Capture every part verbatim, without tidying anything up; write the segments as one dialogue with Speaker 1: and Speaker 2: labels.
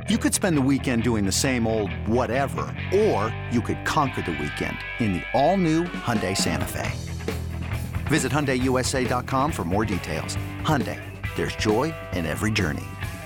Speaker 1: You could spend the weekend doing the same old whatever, or you could conquer the weekend in the all-new Hyundai Santa Fe. Visit Hyundai U S A dot com for more details. Hyundai, there's joy in every journey.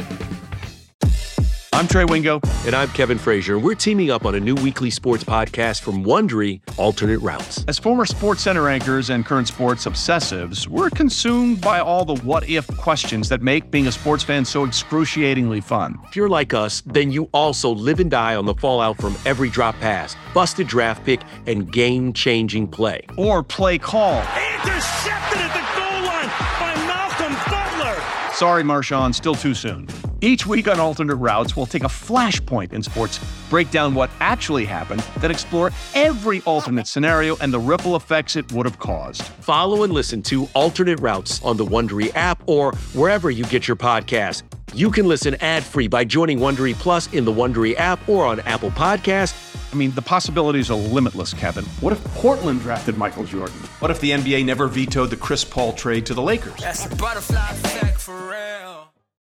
Speaker 2: I'm Trey Wingo.
Speaker 3: And I'm Kevin Frazier. We're teaming up on a new weekly sports podcast from Wondery, Alternate Routes.
Speaker 2: As former SportsCenter anchors and current sports obsessives, we're consumed by all the what-if questions that make being a sports fan so excruciatingly fun.
Speaker 3: If you're like us, then you also live and die on the fallout from every drop pass, busted draft pick, and game-changing play.
Speaker 2: Or play call.
Speaker 4: Intercepted at the goal line by Malcolm Butler.
Speaker 2: Sorry, Marshawn, still too soon. Each week on Alternate Routes, we'll take a flashpoint in sports, break down what actually happened, then explore every alternate scenario and the ripple effects it would have caused.
Speaker 3: Follow and listen to Alternate Routes on the Wondery app or wherever you get your podcasts. You can listen ad-free by joining Wondery Plus in the Wondery app or on Apple Podcasts.
Speaker 2: I mean, the possibilities are limitless, Kevin. What if Portland drafted Michael Jordan?
Speaker 5: What if the N B A never vetoed the Chris Paul trade to the Lakers?
Speaker 6: That's the butterfly effect for real.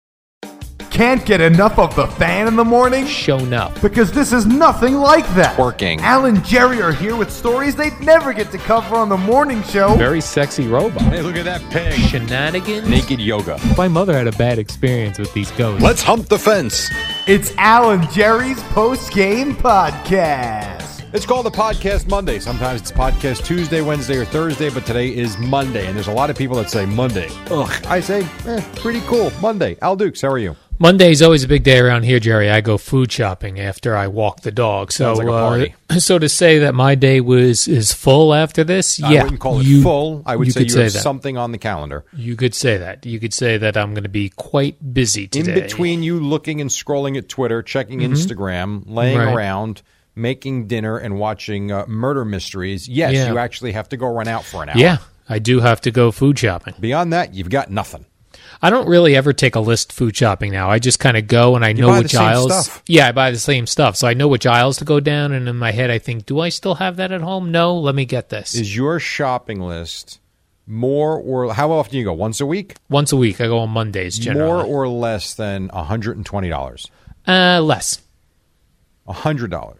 Speaker 7: Can't get enough of the fan in the morning?
Speaker 8: Shown up.
Speaker 7: Because this is nothing like that.
Speaker 9: Working.
Speaker 7: Al and Jerry are here with stories they'd never get to cover on the morning show.
Speaker 8: Very sexy robot.
Speaker 9: Hey, look at that pig.
Speaker 8: Shenanigans.
Speaker 9: Naked yoga.
Speaker 8: My mother had a bad experience with these ghosts.
Speaker 9: Let's hump the fence.
Speaker 7: It's Al and Jerry's post-game podcast.
Speaker 9: It's called the Podcast Monday. Sometimes it's Podcast Tuesday, Wednesday, or Thursday, but today is Monday, and there's a lot of people that say Monday. Ugh. I say, eh, pretty cool. Monday. Al Dukes, how are you?
Speaker 8: Monday is always a big day around here, Jerry. I go food shopping after I walk the dog. So,
Speaker 9: Sounds like a party.
Speaker 8: Uh, so to say that my day was is full after this,
Speaker 9: I
Speaker 8: yeah,
Speaker 9: wouldn't call it
Speaker 8: you,
Speaker 9: full. I would
Speaker 8: you
Speaker 9: say
Speaker 8: could
Speaker 9: you
Speaker 8: say
Speaker 9: have
Speaker 8: that.
Speaker 9: something on the calendar.
Speaker 8: You could say that. You could say that I'm going to be quite busy today.
Speaker 9: In between you looking and scrolling at Twitter, checking
Speaker 8: mm-hmm.
Speaker 9: Instagram, laying
Speaker 8: right.
Speaker 9: around, making dinner, and watching uh, murder mysteries, yes,
Speaker 8: yeah.
Speaker 9: you actually have to go run out for an hour.
Speaker 8: Yeah, I do have to go food shopping.
Speaker 9: Beyond that, you've got nothing.
Speaker 8: I don't really ever take a list food shopping now. I just kind of go and I
Speaker 9: You
Speaker 8: know
Speaker 9: buy
Speaker 8: which
Speaker 9: the same
Speaker 8: aisles.
Speaker 9: stuff.
Speaker 8: Yeah, I buy the same stuff. So I know which aisles to go down. And in my head, I think, do I still have that at home? No, let me get this.
Speaker 9: Is your shopping list more or how often do you go? Once a week?
Speaker 8: Once a week. I go on Mondays generally.
Speaker 9: More or less than one hundred twenty dollars?
Speaker 8: Uh, less.
Speaker 9: one hundred dollars.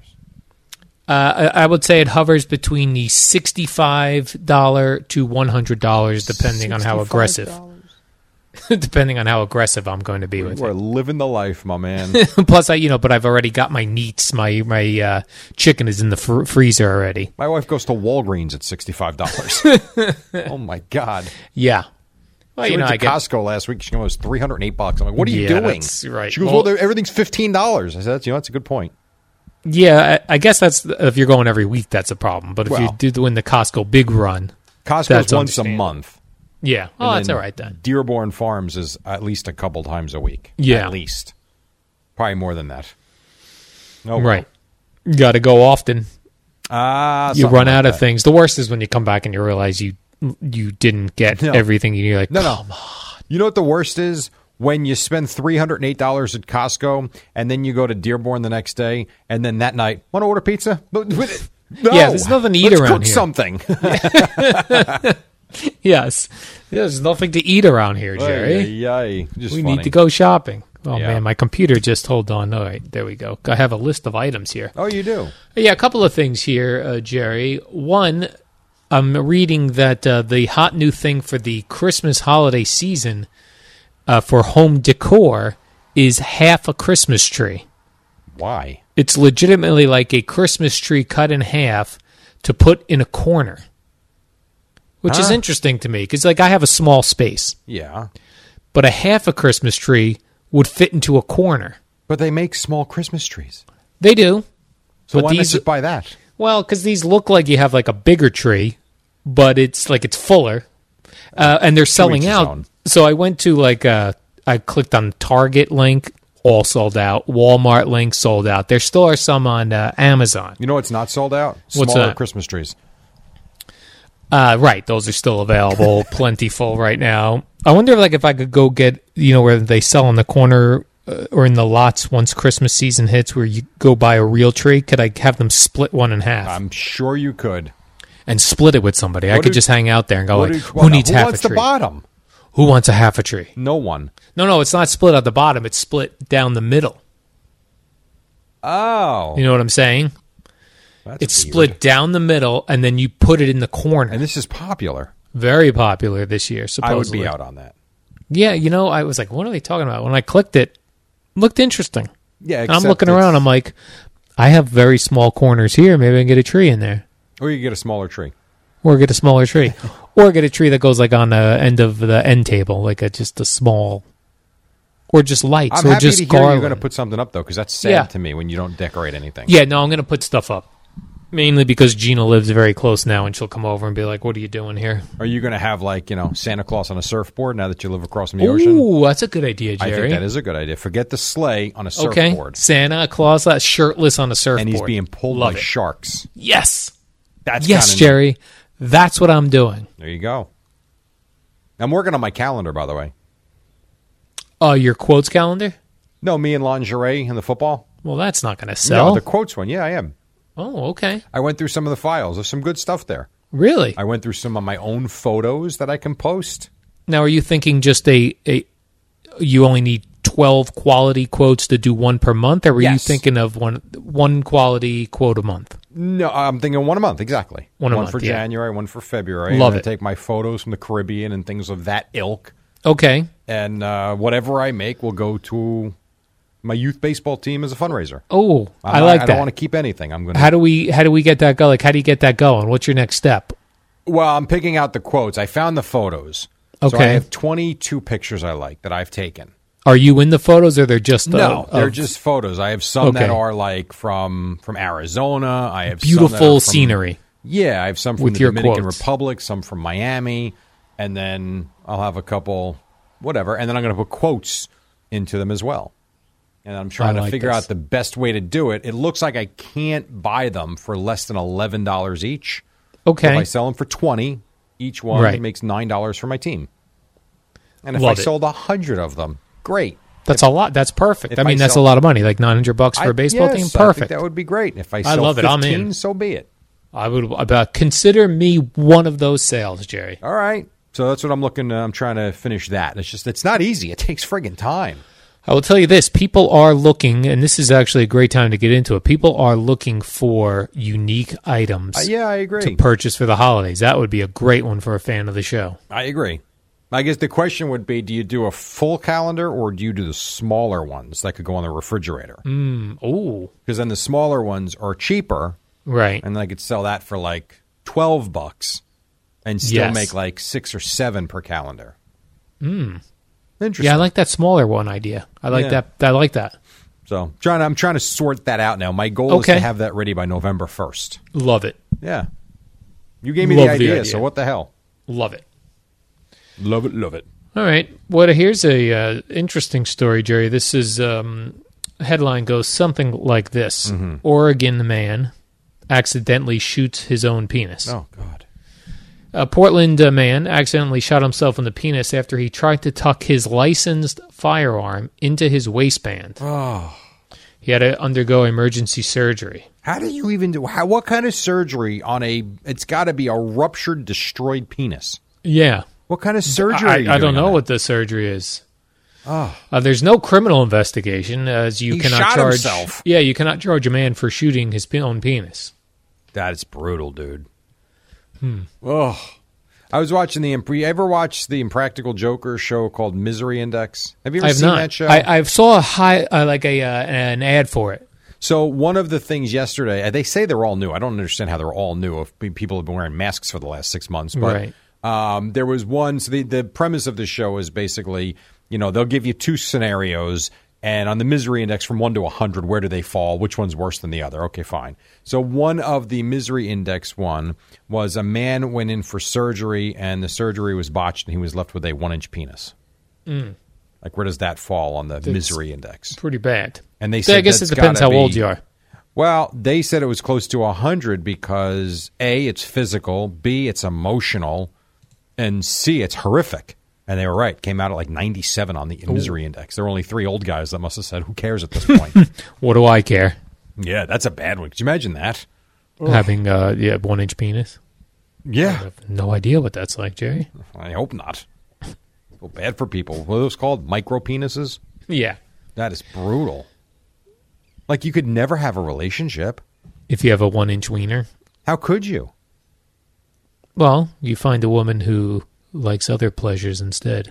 Speaker 8: Uh, I I would say it hovers between the sixty-five dollars to one hundred dollars, depending on how aggressive. Depending on how aggressive I'm going to be with
Speaker 9: You are
Speaker 8: it.
Speaker 9: living the life, my man.
Speaker 8: Plus, I you know, but I've already got my meats. My my uh, chicken is in the fr- freezer already.
Speaker 9: My wife goes to Walgreens at sixty-five dollars. Oh, my God.
Speaker 8: Yeah. Well,
Speaker 9: She
Speaker 8: you know,
Speaker 9: went
Speaker 8: I
Speaker 9: to
Speaker 8: get
Speaker 9: Costco last week. She goes, it was three hundred eight bucks. I'm like, what are you
Speaker 8: Yeah,
Speaker 9: doing?
Speaker 8: that's right.
Speaker 9: She goes,
Speaker 8: Well-
Speaker 9: well, everything's fifteen dollars. I said, that's, you know, that's a good point.
Speaker 8: Yeah, I, I guess that's if you're going every week, that's a problem. But if
Speaker 9: Well.
Speaker 8: you do doing the Costco big run,
Speaker 9: Costco's
Speaker 8: That's
Speaker 9: once a
Speaker 8: understandable.
Speaker 9: month.
Speaker 8: yeah, oh,
Speaker 9: And
Speaker 8: that's
Speaker 9: then
Speaker 8: all right then.
Speaker 9: Dearborn Farms is at least a couple times a week.
Speaker 8: Yeah.
Speaker 9: At least. Probably more than that. Oh,
Speaker 8: Right, you got to go often.
Speaker 9: Ah,
Speaker 8: You
Speaker 9: something
Speaker 8: run
Speaker 9: like
Speaker 8: out of
Speaker 9: that.
Speaker 8: things. The worst is when you come back and you realize you you didn't get
Speaker 9: No.
Speaker 8: everything. And you're like,
Speaker 9: No, no.
Speaker 8: come on.
Speaker 9: You know what the worst is? When you spend three hundred eight dollars at Costco and then you go to Dearborn the next day and then that night, want to order pizza? No.
Speaker 8: Yeah, there's nothing to eat
Speaker 9: Let's
Speaker 8: around
Speaker 9: cook
Speaker 8: here.
Speaker 9: something.
Speaker 8: Yes, there's nothing to eat around here, Jerry.
Speaker 9: Ay, ay, ay. Just
Speaker 8: we
Speaker 9: funny.
Speaker 8: need to go shopping. Oh
Speaker 9: Yeah.
Speaker 8: man, my computer just hold on. All right, there we go. I have a list of items here.
Speaker 9: Oh, you do?
Speaker 8: Yeah, a couple of things here, uh, Jerry. One, I'm reading that uh, the hot new thing for the Christmas holiday season uh, for home decor is half a Christmas tree.
Speaker 9: Why?
Speaker 8: It's legitimately like a Christmas tree cut in half to put in a corner, which is
Speaker 9: Huh?
Speaker 8: interesting to me because, like, I have a small space,
Speaker 9: Yeah.
Speaker 8: but a half a Christmas tree would fit into a corner.
Speaker 9: But they make small Christmas trees.
Speaker 8: They do.
Speaker 9: So
Speaker 8: But
Speaker 9: why
Speaker 8: these-
Speaker 9: not just buy that?
Speaker 8: Well, because these look like you have like a bigger tree, but it's like it's fuller, uh, and they're selling
Speaker 9: each his
Speaker 8: out.
Speaker 9: own.
Speaker 8: So I went to like uh, I clicked on Target link, all sold out. Walmart link sold out. There still are some on uh, Amazon.
Speaker 9: You know what's not sold out?
Speaker 8: What's
Speaker 9: Smaller
Speaker 8: that?
Speaker 9: Christmas trees.
Speaker 8: Uh, right, those are still available, plentiful right now. I wonder, like, if I could go get you know where they sell on the corner. Uh, or in the lots once Christmas season hits where you go buy a real tree, could I have them split one in half
Speaker 9: I'm sure you could.
Speaker 8: and split it with somebody? I
Speaker 9: What
Speaker 8: could
Speaker 9: do-
Speaker 8: just hang out there and go
Speaker 9: What
Speaker 8: like,
Speaker 9: do-
Speaker 8: who
Speaker 9: well,
Speaker 8: needs
Speaker 9: who
Speaker 8: half
Speaker 9: wants
Speaker 8: a tree?
Speaker 9: the bottom?
Speaker 8: Who wants a half a tree?
Speaker 9: No one.
Speaker 8: No, no, it's not split at the bottom. It's split down the middle.
Speaker 9: Oh.
Speaker 8: You know what I'm saying?
Speaker 9: That's
Speaker 8: it's
Speaker 9: weird.
Speaker 8: split down the middle, and then you put it in the corner.
Speaker 9: And this is popular.
Speaker 8: Very popular this year, supposedly.
Speaker 9: I would be out on that.
Speaker 8: Yeah, you know, I was like, what are they talking about? When I clicked it, it looked interesting.
Speaker 9: Yeah,
Speaker 8: and I'm looking around, I'm like, I have very small corners here. Maybe I can get a tree in there.
Speaker 9: Or you get a smaller tree.
Speaker 8: Or get a smaller tree. Or get a tree that goes like on the end of the end table, like a, just a small... Or just lights,
Speaker 9: I'm
Speaker 8: or
Speaker 9: happy
Speaker 8: just
Speaker 9: to hear
Speaker 8: garland.
Speaker 9: you're going to put something up, though, because that's sad
Speaker 8: Yeah.
Speaker 9: to me when you don't decorate anything.
Speaker 8: Yeah, no, I'm going to put stuff up. Mainly because Gina lives very close now, and she'll come over and be like, what are you doing here?
Speaker 9: Are you going to have, like, you know, Santa Claus on a surfboard now that you live across from the ocean?
Speaker 8: Ooh, that's a good idea, Jerry.
Speaker 9: I think that is a good idea. Forget the sleigh on a
Speaker 8: Okay,
Speaker 9: surfboard.
Speaker 8: Santa Claus, that shirtless on a surfboard.
Speaker 9: And he's being pulled
Speaker 8: Love
Speaker 9: by
Speaker 8: it.
Speaker 9: sharks.
Speaker 8: Yes.
Speaker 9: That's
Speaker 8: yes,
Speaker 9: kinda
Speaker 8: Jerry. That's what I'm doing.
Speaker 9: neat. There you go. I'm working on my calendar, by the way.
Speaker 8: Uh, your quotes calendar?
Speaker 9: No, me and lingerie and the football.
Speaker 8: Well, that's not going to sell.
Speaker 9: No, the quotes one. Yeah, I am.
Speaker 8: Oh, okay.
Speaker 9: I went through some of the files. There's some good stuff there.
Speaker 8: Really?
Speaker 9: I went through some of my own photos that I can post.
Speaker 8: Now, are you thinking just a, a you only need twelve quality quotes to do one per month, or were you
Speaker 9: Yes.
Speaker 8: thinking of one one quality quote a month?
Speaker 9: No, I'm thinking one a month, exactly.
Speaker 8: One a month,
Speaker 9: for
Speaker 8: yeah.
Speaker 9: January, one for February.
Speaker 8: Love
Speaker 9: and I
Speaker 8: it.
Speaker 9: take my photos from the Caribbean and things of that ilk.
Speaker 8: Okay.
Speaker 9: And uh, whatever I make will go to my youth baseball team as a fundraiser.
Speaker 8: Oh,
Speaker 9: I'm
Speaker 8: I
Speaker 9: not-
Speaker 8: like
Speaker 9: I
Speaker 8: that.
Speaker 9: don't want to keep anything. I'm going to.
Speaker 8: How do we how do we get that going? Like, how do you get that going? What's your next step?
Speaker 9: Well, I'm picking out the quotes. I found the photos. So I
Speaker 8: Okay.
Speaker 9: have twenty-two pictures I like that I've taken.
Speaker 8: Are you in the photos, or they're just uh,
Speaker 9: No, they're
Speaker 8: of
Speaker 9: just photos. I have some that
Speaker 8: Okay.
Speaker 9: are like from from Arizona. I have
Speaker 8: beautiful
Speaker 9: some that are from,
Speaker 8: scenery?
Speaker 9: Yeah, I have some from
Speaker 8: With
Speaker 9: the
Speaker 8: your
Speaker 9: Dominican
Speaker 8: quotes.
Speaker 9: Republic, some from Miami, and then I'll have a couple, whatever, and then I'm going to put quotes into them as well. And I'm trying
Speaker 8: I
Speaker 9: to
Speaker 8: like
Speaker 9: figure
Speaker 8: this.
Speaker 9: out the best way to do it. It looks like I can't buy them for less than eleven dollars each.
Speaker 8: Okay.
Speaker 9: If I sell them for twenty, each one
Speaker 8: Right.
Speaker 9: makes nine dollars for my team. And if
Speaker 8: Love
Speaker 9: I
Speaker 8: it.
Speaker 9: sold a hundred of them, great.
Speaker 8: That's a lot. That's perfect.
Speaker 9: if
Speaker 8: I mean,
Speaker 9: I
Speaker 8: that's
Speaker 9: sell-
Speaker 8: a lot of money. Like nine hundred bucks for
Speaker 9: I-
Speaker 8: a baseball
Speaker 9: yes,
Speaker 8: team.
Speaker 9: I think
Speaker 8: Perfect.
Speaker 9: that would be great. If I
Speaker 8: I
Speaker 9: sell
Speaker 8: love it. I'm
Speaker 9: fifteen,
Speaker 8: in.
Speaker 9: so be it.
Speaker 8: I would about consider me one of those sales, Jerry.
Speaker 9: All right. So that's what I'm looking. Uh, I'm trying to finish that. It's just it's not easy. It takes friggin' time.
Speaker 8: I will tell you this: people are looking, and this is actually a great time to get into it. People are looking for unique items
Speaker 9: Uh, yeah, I agree.
Speaker 8: to purchase for the holidays. That would be a great one for a fan of the show.
Speaker 9: I agree. I guess the question would be: do you do a full calendar or do you do the smaller ones that could go on the refrigerator?
Speaker 8: Mm, oh,
Speaker 9: Because then the smaller ones are cheaper,
Speaker 8: right.
Speaker 9: and then I could sell that for like twelve bucks and still
Speaker 8: Yes.
Speaker 9: make like six or seven per calendar.
Speaker 8: Mm.
Speaker 9: Interesting.
Speaker 8: Yeah, I like that smaller one idea. I like
Speaker 9: Yeah.
Speaker 8: that. I like that.
Speaker 9: So trying, I'm trying to sort that out now. My goal is
Speaker 8: Okay.
Speaker 9: to have that ready by November first.
Speaker 8: Love it.
Speaker 9: Yeah. You gave me
Speaker 8: Love
Speaker 9: the
Speaker 8: the
Speaker 9: idea,
Speaker 8: idea.
Speaker 9: so what the hell?
Speaker 8: Love it.
Speaker 9: Love it, love it.
Speaker 8: All right. Well, here's a uh, interesting story, Jerry. This is um, headline goes something like this:
Speaker 9: Mm-hmm.
Speaker 8: Oregon man accidentally shoots his own penis.
Speaker 9: Oh, God.
Speaker 8: A Portland uh, man accidentally shot himself in the penis after he tried to tuck his licensed firearm into his waistband.
Speaker 9: Oh.
Speaker 8: He had to undergo emergency surgery.
Speaker 9: How do you even do, how, what kind of surgery on a, it's got to be a ruptured, destroyed penis.
Speaker 8: Yeah.
Speaker 9: What kind of surgery
Speaker 8: I,
Speaker 9: are you
Speaker 8: I don't
Speaker 9: doing on
Speaker 8: know
Speaker 9: that?
Speaker 8: what the surgery is.
Speaker 9: Oh.
Speaker 8: Uh, there's no criminal investigation, as you
Speaker 9: He
Speaker 8: cannot
Speaker 9: shot
Speaker 8: charge.
Speaker 9: himself.
Speaker 8: Yeah, you cannot charge a man for shooting his pe- own penis.
Speaker 9: That is brutal, dude.
Speaker 8: Hmm.
Speaker 9: Oh. I was watching the, Imp- you ever watch the Impractical Joker show called Misery Index? Have you ever
Speaker 8: I have
Speaker 9: seen
Speaker 8: not.
Speaker 9: that show?
Speaker 8: I, I saw a high, uh, like a uh, an ad for it.
Speaker 9: So one of the things yesterday, uh, they say they're all new. I don't understand how they're all new if pe- people have been wearing masks for the last six months. But
Speaker 8: Right.
Speaker 9: um, there was one. So the, the premise of the show is basically, you know, they'll give you two scenarios. And on the misery index from one to one hundred, where do they fall? Which one's worse than the other? Okay, fine. So one of the misery index one was a man went in for surgery and the surgery was botched and he was left with a one-inch penis.
Speaker 8: Mm.
Speaker 9: Like, where does that fall on the
Speaker 8: That's
Speaker 9: misery index?
Speaker 8: Pretty bad.
Speaker 9: And they
Speaker 8: So
Speaker 9: said
Speaker 8: I guess
Speaker 9: that's
Speaker 8: it depends
Speaker 9: gotta
Speaker 8: how old
Speaker 9: be-
Speaker 8: you are.
Speaker 9: Well, they said it was close to one hundred because A, it's physical, B, it's emotional, and C, it's horrific. And they were right. Came out at like ninety-seven on the misery index. There were only three old guys that must have said, who cares at this point?
Speaker 8: What do I care?
Speaker 9: Yeah, that's a bad one. Could you imagine that?
Speaker 8: Having uh, yeah, one inch penis. I
Speaker 9: Yeah.
Speaker 8: have no idea what that's like, Jerry.
Speaker 9: I hope not. Feel bad for people. What are those called? Micro penises?
Speaker 8: Yeah.
Speaker 9: That is brutal. Like, you could never have a relationship.
Speaker 8: If you have a one-inch wiener.
Speaker 9: How could you?
Speaker 8: Well, you find a woman who likes other pleasures instead.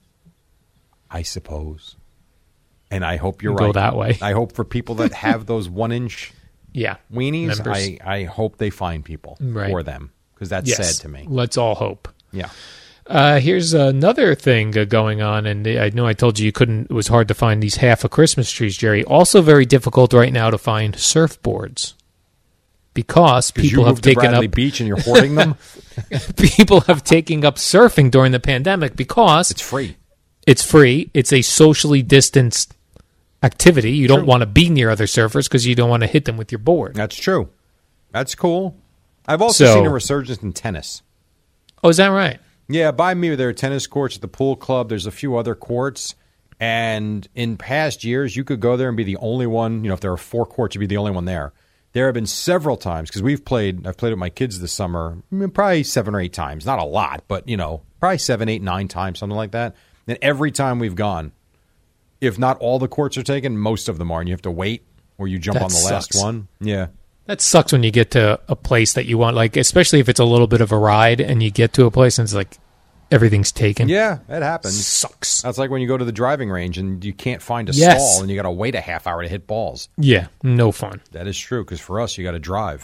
Speaker 9: I suppose. And I hope you're
Speaker 8: Go
Speaker 9: right.
Speaker 8: that way.
Speaker 9: I hope for people that have those one-inch
Speaker 8: yeah.
Speaker 9: weenies,
Speaker 8: members.
Speaker 9: I, I hope they find people
Speaker 8: right.
Speaker 9: for them. Because that's
Speaker 8: yes.
Speaker 9: sad to me.
Speaker 8: Let's all hope.
Speaker 9: Yeah.
Speaker 8: Uh, here's another thing uh, going on, and I know I told you you couldn't. It was hard to find these half of Christmas trees, Jerry. Also, very difficult right now to find surfboards because people
Speaker 9: you
Speaker 8: have
Speaker 9: moved to
Speaker 8: taken
Speaker 9: Bradley
Speaker 8: up
Speaker 9: Beach and you're hoarding them.
Speaker 8: people have taken up surfing during the pandemic because
Speaker 9: It's free.
Speaker 8: It's free. It's a socially distanced activity. You don't want to be near other surfers because you don't want to hit them with your board.
Speaker 9: That's true. That's cool. I've also
Speaker 8: So-
Speaker 9: seen a resurgence in tennis.
Speaker 8: Oh, is that right?
Speaker 9: Yeah, by me, there are tennis courts at the pool club. There's a few other courts. And in past years, you could go there and be the only one. You know, if there are four courts, you'd be the only one there. There have been several times, because we've played, I've played with my kids this summer, I mean, probably seven or eight times. Not a lot, but, you know, probably seven, eight, nine times, something like that. And every time we've gone, if not all the courts are taken, most of them are. And you have to wait, or you jump
Speaker 8: That
Speaker 9: on the
Speaker 8: sucks.
Speaker 9: last one. Yeah.
Speaker 8: That sucks when you get to a place that you want, like, especially if it's a little bit of a ride and you get to a place and it's like everything's taken.
Speaker 9: Yeah, it happens.
Speaker 8: Sucks.
Speaker 9: That's like when you go to the driving range and you can't find a
Speaker 8: Yes.
Speaker 9: stall and you got to wait a half hour to hit balls.
Speaker 8: Yeah, no fun.
Speaker 9: That is true, because for us, you got to drive.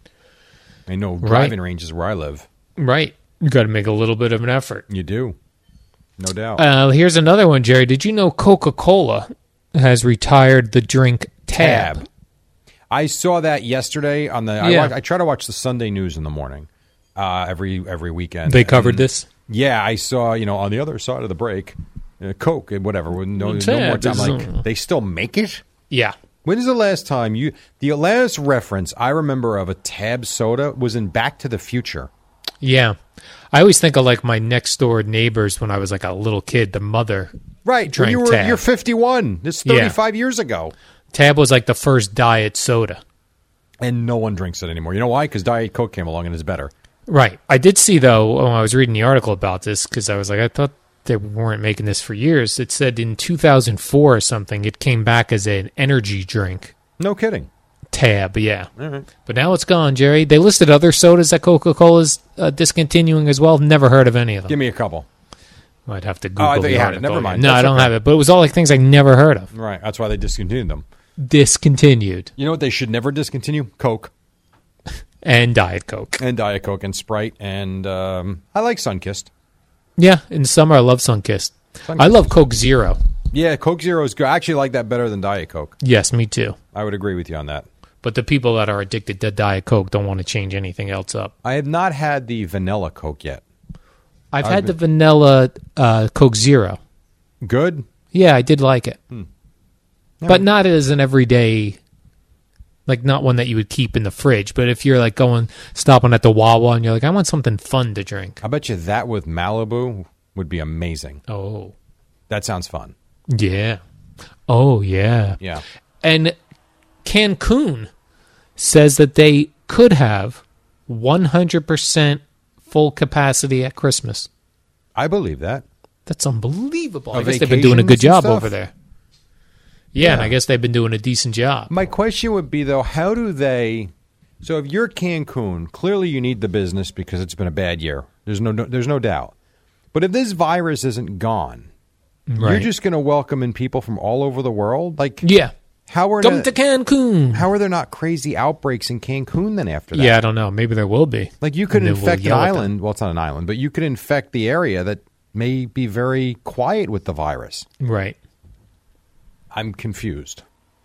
Speaker 9: I know driving ranges where I live.
Speaker 8: Right. You got to make a little bit of an effort.
Speaker 9: You do. No doubt.
Speaker 8: Uh, here's another one, Jerry. Did you know Coca-Cola has retired the drink Tab?
Speaker 9: Tab. I saw that yesterday on the. I,
Speaker 8: Yeah.
Speaker 9: watch, I try to watch the Sunday news in the morning, uh, every every weekend.
Speaker 8: They covered
Speaker 9: And,
Speaker 8: this?
Speaker 9: Yeah, I saw. You know, on the other side of the break, uh, Coke and whatever. No, no
Speaker 8: Tab
Speaker 9: more time.
Speaker 8: is,
Speaker 9: Like,
Speaker 8: uh,
Speaker 9: they still make it.
Speaker 8: Yeah.
Speaker 9: When is the last time you? The last reference I remember of a Tab soda was in Back to the Future.
Speaker 8: Yeah. I always think of like my next door neighbors when I was like a little kid, the mother.
Speaker 9: Right.
Speaker 8: Drank
Speaker 9: you were,
Speaker 8: Tab.
Speaker 9: You're fifty-one. This is
Speaker 8: Yeah.
Speaker 9: thirty-five years ago.
Speaker 8: Tab was like the first diet soda.
Speaker 9: And no one drinks it anymore. You know why? Because Diet Coke came along and is better.
Speaker 8: Right. I did see, though, when I was reading the article about this, because I was like, I thought they weren't making this for years. It said in two thousand four or something, it came back as an energy drink.
Speaker 9: No kidding.
Speaker 8: Tab, yeah.
Speaker 9: All right.
Speaker 8: But now it's gone, Jerry. They listed other sodas that Coca-Cola's uh, discontinuing as well. Never heard of any of them.
Speaker 9: Give me a couple.
Speaker 8: I'd have to Google
Speaker 9: Oh, I thought
Speaker 8: the
Speaker 9: you had it.
Speaker 8: article.
Speaker 9: Never mind.
Speaker 8: No,
Speaker 9: That's
Speaker 8: I don't
Speaker 9: okay.
Speaker 8: have it. But it was all like things I never heard of.
Speaker 9: Right. That's why they discontinued them.
Speaker 8: Discontinued.
Speaker 9: You know what they should never discontinue? Coke.
Speaker 8: And Diet Coke.
Speaker 9: And Diet Coke and Sprite. And um, I like Sunkist.
Speaker 8: Yeah, in summer I love Sunkist.
Speaker 9: Sunkist
Speaker 8: I love Coke Zero.
Speaker 9: Yeah, Coke Zero is good. I actually like that better than Diet Coke.
Speaker 8: Yes, me too.
Speaker 9: I would agree with you on that.
Speaker 8: But the people that are addicted to Diet Coke don't want to change anything else up.
Speaker 9: I have not had the vanilla Coke yet.
Speaker 8: I've
Speaker 9: I've
Speaker 8: had the
Speaker 9: been-
Speaker 8: vanilla uh, Coke Zero.
Speaker 9: Good?
Speaker 8: Yeah, I did like it.
Speaker 9: Hmm.
Speaker 8: But not as an everyday, like not one that you would keep in the fridge. But if you're like going, stopping at the Wawa and you're like, I want something fun to drink.
Speaker 9: I bet you that with Malibu would be amazing.
Speaker 8: Oh.
Speaker 9: That sounds fun.
Speaker 8: Yeah. Oh, yeah.
Speaker 9: Yeah.
Speaker 8: And Cancun says that they could have one hundred percent full capacity at Christmas.
Speaker 9: I believe that.
Speaker 8: That's unbelievable.
Speaker 9: A
Speaker 8: I guess they've been doing a good
Speaker 9: vacations and
Speaker 8: job
Speaker 9: stuff?
Speaker 8: over there. Yeah, and
Speaker 9: Yeah.
Speaker 8: I guess they've been doing a decent job.
Speaker 9: My question would be, though, how do they... So if you're Cancun, clearly you need the business because it's been a bad year. There's no, no there's no doubt. But if this virus isn't gone, you're
Speaker 8: Right.
Speaker 9: just going to welcome in people from all over the world? Like,
Speaker 8: Yeah.
Speaker 9: how are
Speaker 8: Come
Speaker 9: not,
Speaker 8: to Cancun.
Speaker 9: how are there not crazy outbreaks in Cancun then after that?
Speaker 8: Yeah, I don't know. Maybe there will be.
Speaker 9: Like you could
Speaker 8: And then we'll
Speaker 9: infect an
Speaker 8: yell at them.
Speaker 9: island. Well, it's not an island, but you could infect the area that may be very quiet with the virus.
Speaker 8: Right.
Speaker 9: I'm confused.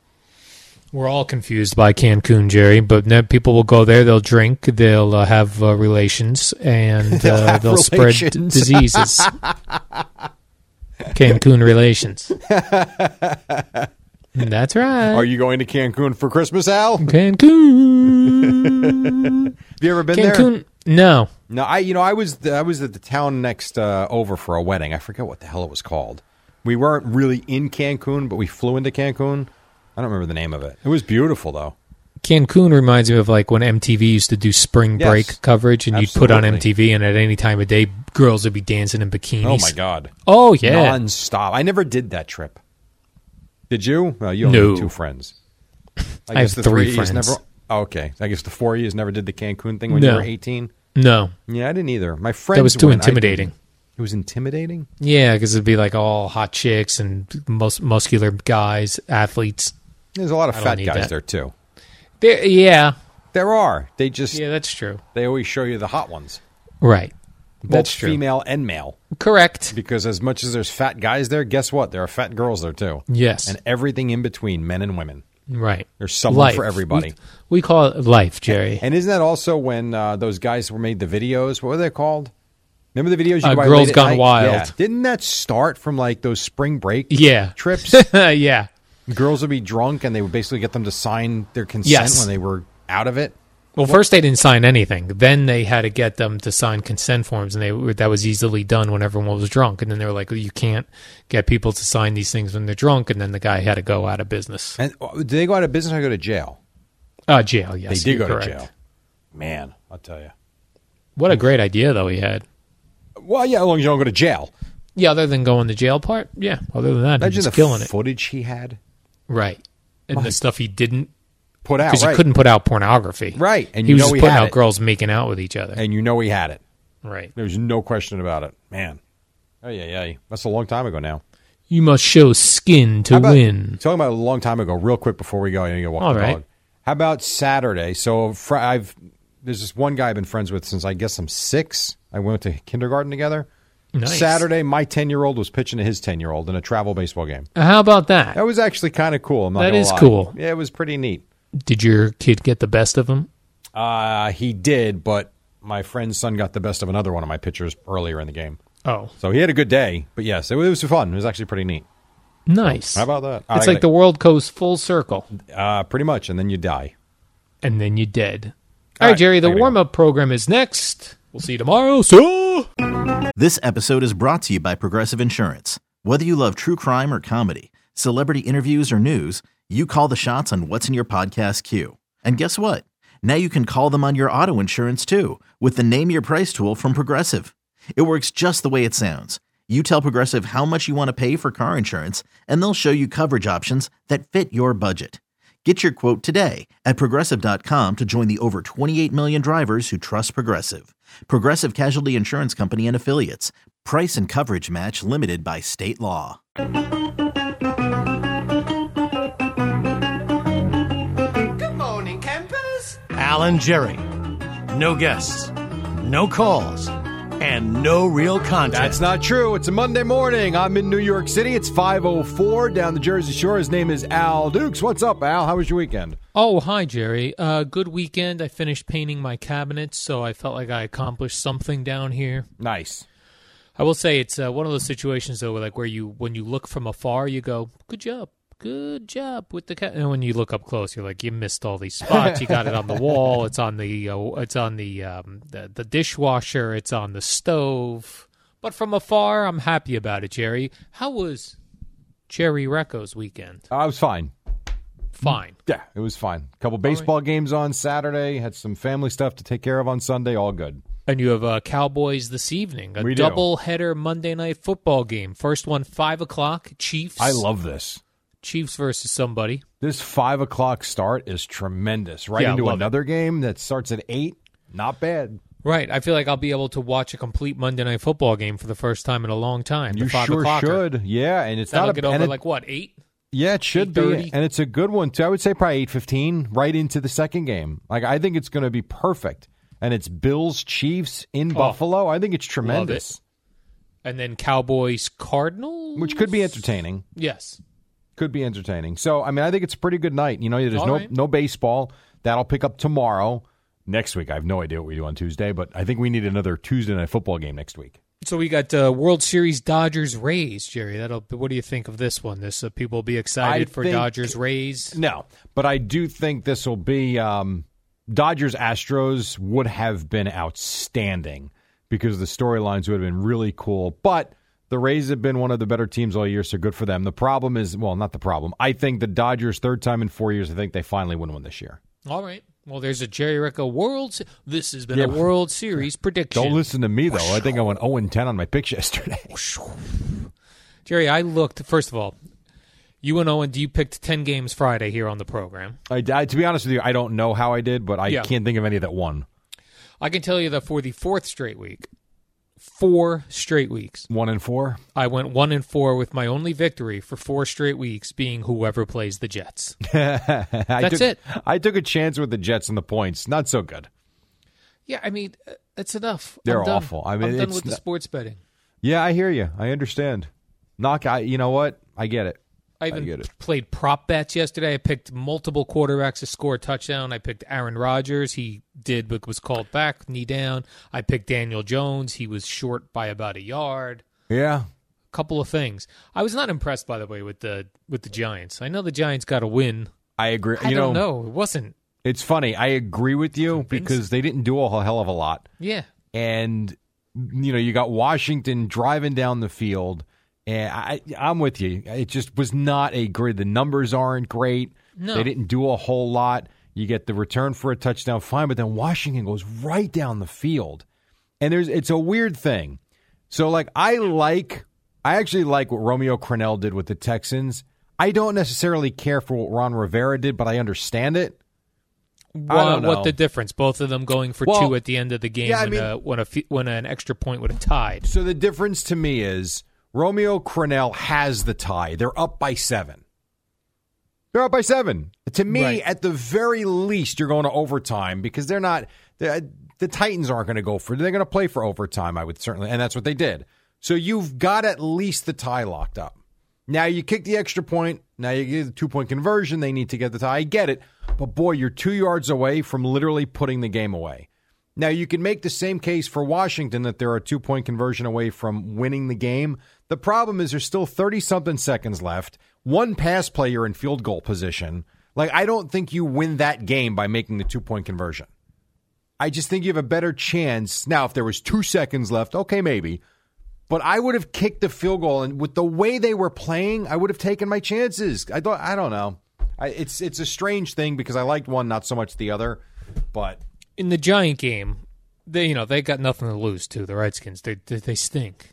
Speaker 8: We're all confused by Cancun, Jerry, but then people will go there, they'll drink, they'll uh, have uh, relations, and
Speaker 9: They'll
Speaker 8: uh,
Speaker 9: have
Speaker 8: they'll spread d-
Speaker 9: relations.
Speaker 8: diseases. Cancun relations. That's right.
Speaker 9: Are you going to Cancun for Christmas, Al? Have
Speaker 8: Cancun.
Speaker 9: you ever been there?
Speaker 8: Cancun. No.
Speaker 9: No, I you know I was I was at the town next uh, over for a wedding. I forget what the hell it was called. We weren't really in Cancun, but we flew into Cancun. I don't remember the name of it. It was beautiful though.
Speaker 8: Cancun reminds me of like when M T V used to do spring
Speaker 9: Yes.
Speaker 8: break coverage, and you'd put on
Speaker 9: Absolutely.
Speaker 8: M T V, and at any time of day, girls would be dancing in bikinis.
Speaker 9: Oh my god!
Speaker 8: Oh yeah.
Speaker 9: Non-stop. I never did that trip. Did you? Well, you only
Speaker 8: No.
Speaker 9: had two friends. I,
Speaker 8: I
Speaker 9: guess
Speaker 8: have
Speaker 9: the
Speaker 8: three
Speaker 9: three
Speaker 8: friends.
Speaker 9: years never. Oh, okay, I guess the four years never did the Cancun thing when
Speaker 8: No.
Speaker 9: you were eighteen.
Speaker 8: No.
Speaker 9: Yeah, I didn't either. My friends.
Speaker 8: That was too
Speaker 9: went. I
Speaker 8: intimidating.
Speaker 9: didn't. It was intimidating.
Speaker 8: Yeah, because it'd be like all hot chicks and mus- muscular guys, athletes.
Speaker 9: There's a lot of
Speaker 8: I don't
Speaker 9: fat
Speaker 8: need
Speaker 9: guys
Speaker 8: that.
Speaker 9: there too.
Speaker 8: There, yeah.
Speaker 9: There are. They just.
Speaker 8: Yeah, that's true.
Speaker 9: They always show you the hot ones.
Speaker 8: Right.
Speaker 9: Both
Speaker 8: That's true.
Speaker 9: female and male.
Speaker 8: Correct.
Speaker 9: Because as much as there's fat guys there, guess what? There are fat girls there too.
Speaker 8: Yes.
Speaker 9: And everything in between, men and women.
Speaker 8: Right.
Speaker 9: There's someone
Speaker 8: Life.
Speaker 9: for everybody.
Speaker 8: We, we call it life, Jerry.
Speaker 9: And isn't that also when uh, those guys were made the videos? What were they called? Remember the videos you
Speaker 8: Uh,
Speaker 9: could buy
Speaker 8: Girls
Speaker 9: late at
Speaker 8: Gone
Speaker 9: night?
Speaker 8: Wild.
Speaker 9: Yeah. Didn't that start from like those spring break
Speaker 8: Yeah.
Speaker 9: trips?
Speaker 8: Yeah.
Speaker 9: Girls would be drunk and they would basically get them to sign their consent
Speaker 8: Yes.
Speaker 9: when they were out of it.
Speaker 8: Well, first they didn't sign anything. Then they had to get them to sign consent forms, and they were- that was easily done when everyone was drunk. And then they were like, well, you can't get people to sign these things when they're drunk, and then the guy had to go out of business.
Speaker 9: And uh, did they go out of business or go to jail?
Speaker 8: Uh, jail, yes.
Speaker 9: they did
Speaker 8: you're
Speaker 9: go
Speaker 8: correct.
Speaker 9: to jail. Man, I'll tell you.
Speaker 8: What a great idea, though, he had.
Speaker 9: Well, yeah, as long as you don't go to jail.
Speaker 8: Yeah, other than going to jail part, yeah. Other than that, he
Speaker 9: Imagine
Speaker 8: was
Speaker 9: the
Speaker 8: killing it.
Speaker 9: footage he had.
Speaker 8: Right. And
Speaker 9: My-
Speaker 8: the stuff he didn't,
Speaker 9: Put out,
Speaker 8: because
Speaker 9: right.
Speaker 8: he couldn't put out pornography.
Speaker 9: Right. And
Speaker 8: he
Speaker 9: you
Speaker 8: was
Speaker 9: know
Speaker 8: just
Speaker 9: he
Speaker 8: putting
Speaker 9: had
Speaker 8: out
Speaker 9: it.
Speaker 8: girls making out with each other.
Speaker 9: And you know he had it.
Speaker 8: Right.
Speaker 9: There's no question about it. Man. Oh, yeah, yeah. That's a long time ago now.
Speaker 8: You must show skin to
Speaker 9: How about-
Speaker 8: win.
Speaker 9: Talking about a long time ago, real quick before we go, I need to walk
Speaker 8: All
Speaker 9: the
Speaker 8: right.
Speaker 9: dog. How about Saturday? So fr- I've there's this one guy I've been friends with since I guess I'm six. I went to kindergarten together.
Speaker 8: Nice.
Speaker 9: Saturday, my ten-year-old was pitching to his ten-year-old in a travel baseball game.
Speaker 8: How about that?
Speaker 9: That was actually kind of cool. I'm not
Speaker 8: That
Speaker 9: gonna
Speaker 8: is
Speaker 9: lie.
Speaker 8: cool.
Speaker 9: Yeah, it was pretty neat.
Speaker 8: Did your kid get the best of him?
Speaker 9: Uh, he did, but my friend's son got the best of another one of my pitchers earlier in the game.
Speaker 8: Oh.
Speaker 9: So he had a good day. But yes, it was, it was fun. It was actually pretty neat.
Speaker 8: Nice.
Speaker 9: How about that?
Speaker 8: It's
Speaker 9: I-
Speaker 8: like the world goes full circle,
Speaker 9: Uh, pretty much, and then you die.
Speaker 8: and then you're dead.
Speaker 9: All
Speaker 8: All right,
Speaker 9: right,
Speaker 8: Jerry, the
Speaker 9: there we go.
Speaker 8: warm-up program is next. We'll see you tomorrow. So.
Speaker 10: This episode is brought to you by Progressive Insurance. Whether you love true crime or comedy, celebrity interviews or news, you call the shots on what's in your podcast queue. And guess what? Now you can call them on your auto insurance too with the Name Your Price tool from Progressive. It works just the way it sounds. You tell Progressive how much you want to pay for car insurance, and they'll show you coverage options that fit your budget. Get your quote today at Progressive dot com to join the over twenty-eight million drivers who trust Progressive. Progressive Casualty Insurance Company and Affiliates. Price and coverage match limited by state law.
Speaker 6: Good morning, campers.
Speaker 11: Al and Jerry. No guests, no calls, and no real content.
Speaker 9: That's not true. It's a Monday morning. I'm in New York City. It's five oh four down the Jersey Shore. His name is Al Dukes. What's up, Al? How was your weekend?
Speaker 8: Oh, hi, Jerry. Uh, good weekend. I finished painting my cabinets, so I felt like I accomplished something down here.
Speaker 9: Nice.
Speaker 8: I will say it's uh, one of those situations, though, like where you, when you look from afar, you go, good job. Good job with the cat. And when you look up close, you're like, you missed all these spots. You got it on the wall. It's on the uh, it's on the, um, the the dishwasher. It's on the stove. But from afar, I'm happy about it, Jerry. How was Jerry Recco's weekend?
Speaker 9: I was fine.
Speaker 8: Fine.
Speaker 9: Yeah, it was fine. A couple baseball games on Saturday. Had some family stuff to take care of on Sunday. All good.
Speaker 8: And you have uh, Cowboys this evening. A
Speaker 9: We do.
Speaker 8: double-header Monday night football game. First one, five o'clock. Chiefs.
Speaker 9: I love this.
Speaker 8: Chiefs versus somebody.
Speaker 9: This five o'clock start is tremendous. Right
Speaker 8: Yeah,
Speaker 9: into
Speaker 8: love
Speaker 9: another game that starts at eight. Not bad.
Speaker 8: Right. I feel like I'll be able to watch a complete Monday night football game for the first time in a long time.
Speaker 9: You
Speaker 8: the five
Speaker 9: sure
Speaker 8: o'clocker.
Speaker 9: should. Yeah, and it's
Speaker 8: That'll
Speaker 9: not a
Speaker 8: get
Speaker 9: and
Speaker 8: over
Speaker 9: it-
Speaker 8: like what, eight?
Speaker 9: Yeah, it should be,
Speaker 8: eight thirty?
Speaker 9: and it's a good one too. I would say probably eight fifteen, right into the second game. Like I think it's going to be perfect, and it's Bills Chiefs in
Speaker 8: Oh,
Speaker 9: Buffalo. I think it's
Speaker 8: Love
Speaker 9: tremendous,
Speaker 8: it. And then Cowboys Cardinals,
Speaker 9: which could be entertaining.
Speaker 8: Yes.
Speaker 9: Could be entertaining. So I mean, I think it's a pretty good night. You know, there's
Speaker 8: All
Speaker 9: no
Speaker 8: right.
Speaker 9: no baseball that'll pick up tomorrow. Next week, I have no idea what we do on Tuesday, but I think we need another Tuesday night football game next week.
Speaker 8: So we got uh, World Series Dodgers Rays, Jerry. That'll. What do you think of this one? This uh, people will be excited
Speaker 9: I
Speaker 8: for
Speaker 9: think-
Speaker 8: Dodgers Rays.
Speaker 9: No, but I do think this will be um, Dodgers Astros would have been outstanding because the storylines would have been really cool. But the Rays have been one of the better teams all year, so good for them. The problem is, well, not the problem. I think the Dodgers, third time in four years, I think they finally win one this year.
Speaker 8: All right. Well, there's a Jerry Recco World. Se- This has been
Speaker 9: Yeah,
Speaker 8: a
Speaker 9: but-
Speaker 8: World Series prediction.
Speaker 9: Don't listen to me, though. I think I went oh and ten on my picks yesterday.
Speaker 8: Jerry, I looked, first of all, You and Owen, you picked ten games Friday here on the program.
Speaker 9: I, I, to be honest with you, I don't know how I did, but I
Speaker 8: Yeah.
Speaker 9: can't think of any that won.
Speaker 8: I can tell you that for the fourth straight week, four straight weeks,
Speaker 9: One and four?
Speaker 8: I went one and four with my only victory for four straight weeks being whoever plays the Jets.
Speaker 9: That's
Speaker 8: That's it.
Speaker 9: I took a chance with the Jets and the points. Not so good.
Speaker 8: Yeah, I mean, uh, it's enough.
Speaker 9: They're
Speaker 8: I'm done.
Speaker 9: awful. I mean,
Speaker 8: I'm done
Speaker 9: it's
Speaker 8: with the
Speaker 9: not-
Speaker 8: sports betting.
Speaker 9: Yeah, I hear you. I understand. Knock. I. You know what? I get it.
Speaker 8: I even
Speaker 9: I get it.
Speaker 8: played prop bets yesterday. I picked multiple quarterbacks to score a touchdown. I picked Aaron Rodgers. He did, but was called back, knee down. I picked Daniel Jones. He was short by about a yard.
Speaker 9: Yeah.
Speaker 8: A couple of things. I was not impressed, by the way, with the with the Giants. I know the Giants got a win.
Speaker 9: I agree.
Speaker 8: I
Speaker 9: you
Speaker 8: don't
Speaker 9: know,
Speaker 8: know. It wasn't.
Speaker 9: It's funny. I agree with you
Speaker 8: Convincing.
Speaker 9: because they didn't do a hell of a lot.
Speaker 8: Yeah.
Speaker 9: And, you know, you got Washington driving down the field. And I, I'm with you. It just was not a great. The numbers aren't great.
Speaker 8: No.
Speaker 9: They didn't do a whole lot. You get the return for a touchdown, fine, but then Washington goes right down the field. And there's it's a weird thing. So, like, I like, I actually like what Romeo Crennel did with the Texans. I don't necessarily care for what Ron Rivera did, but I understand it.
Speaker 8: What,
Speaker 9: I don't know.
Speaker 8: what the difference? Both of them going for
Speaker 9: Well,
Speaker 8: two at the end of the game
Speaker 9: yeah, I
Speaker 8: when,
Speaker 9: mean-
Speaker 8: a, when, a, fe- when an extra point would have tied.
Speaker 9: So the difference to me is Romeo Crennel has the tie. They're up by seven. They're up by seven. To me,
Speaker 8: Right.
Speaker 9: at the very least, you're going to overtime because they're not. The, the Titans aren't going to go for. They're going to play for overtime. I would certainly, and that's what they did. So you've got at least the tie locked up. Now you kick the extra point. Now you get the two point conversion. They need to get the tie. I get it, but boy, you're two yards away from literally putting the game away. Now, you can make the same case for Washington that they're a two-point conversion away from winning the game. The problem is there's still thirty-something seconds left, one pass player in field goal position. Like, I don't think you win that game by making the two-point conversion. I just think you have a better chance. Now, if there was two seconds left, okay, maybe. But I would have kicked the field goal, and with the way they were playing, I would have taken my chances. I thought, I don't know. I, it's it's a strange thing because I liked one, not so much the other, but...
Speaker 8: In the Giant game, they you know they got nothing to lose to the Redskins. They they, they stink.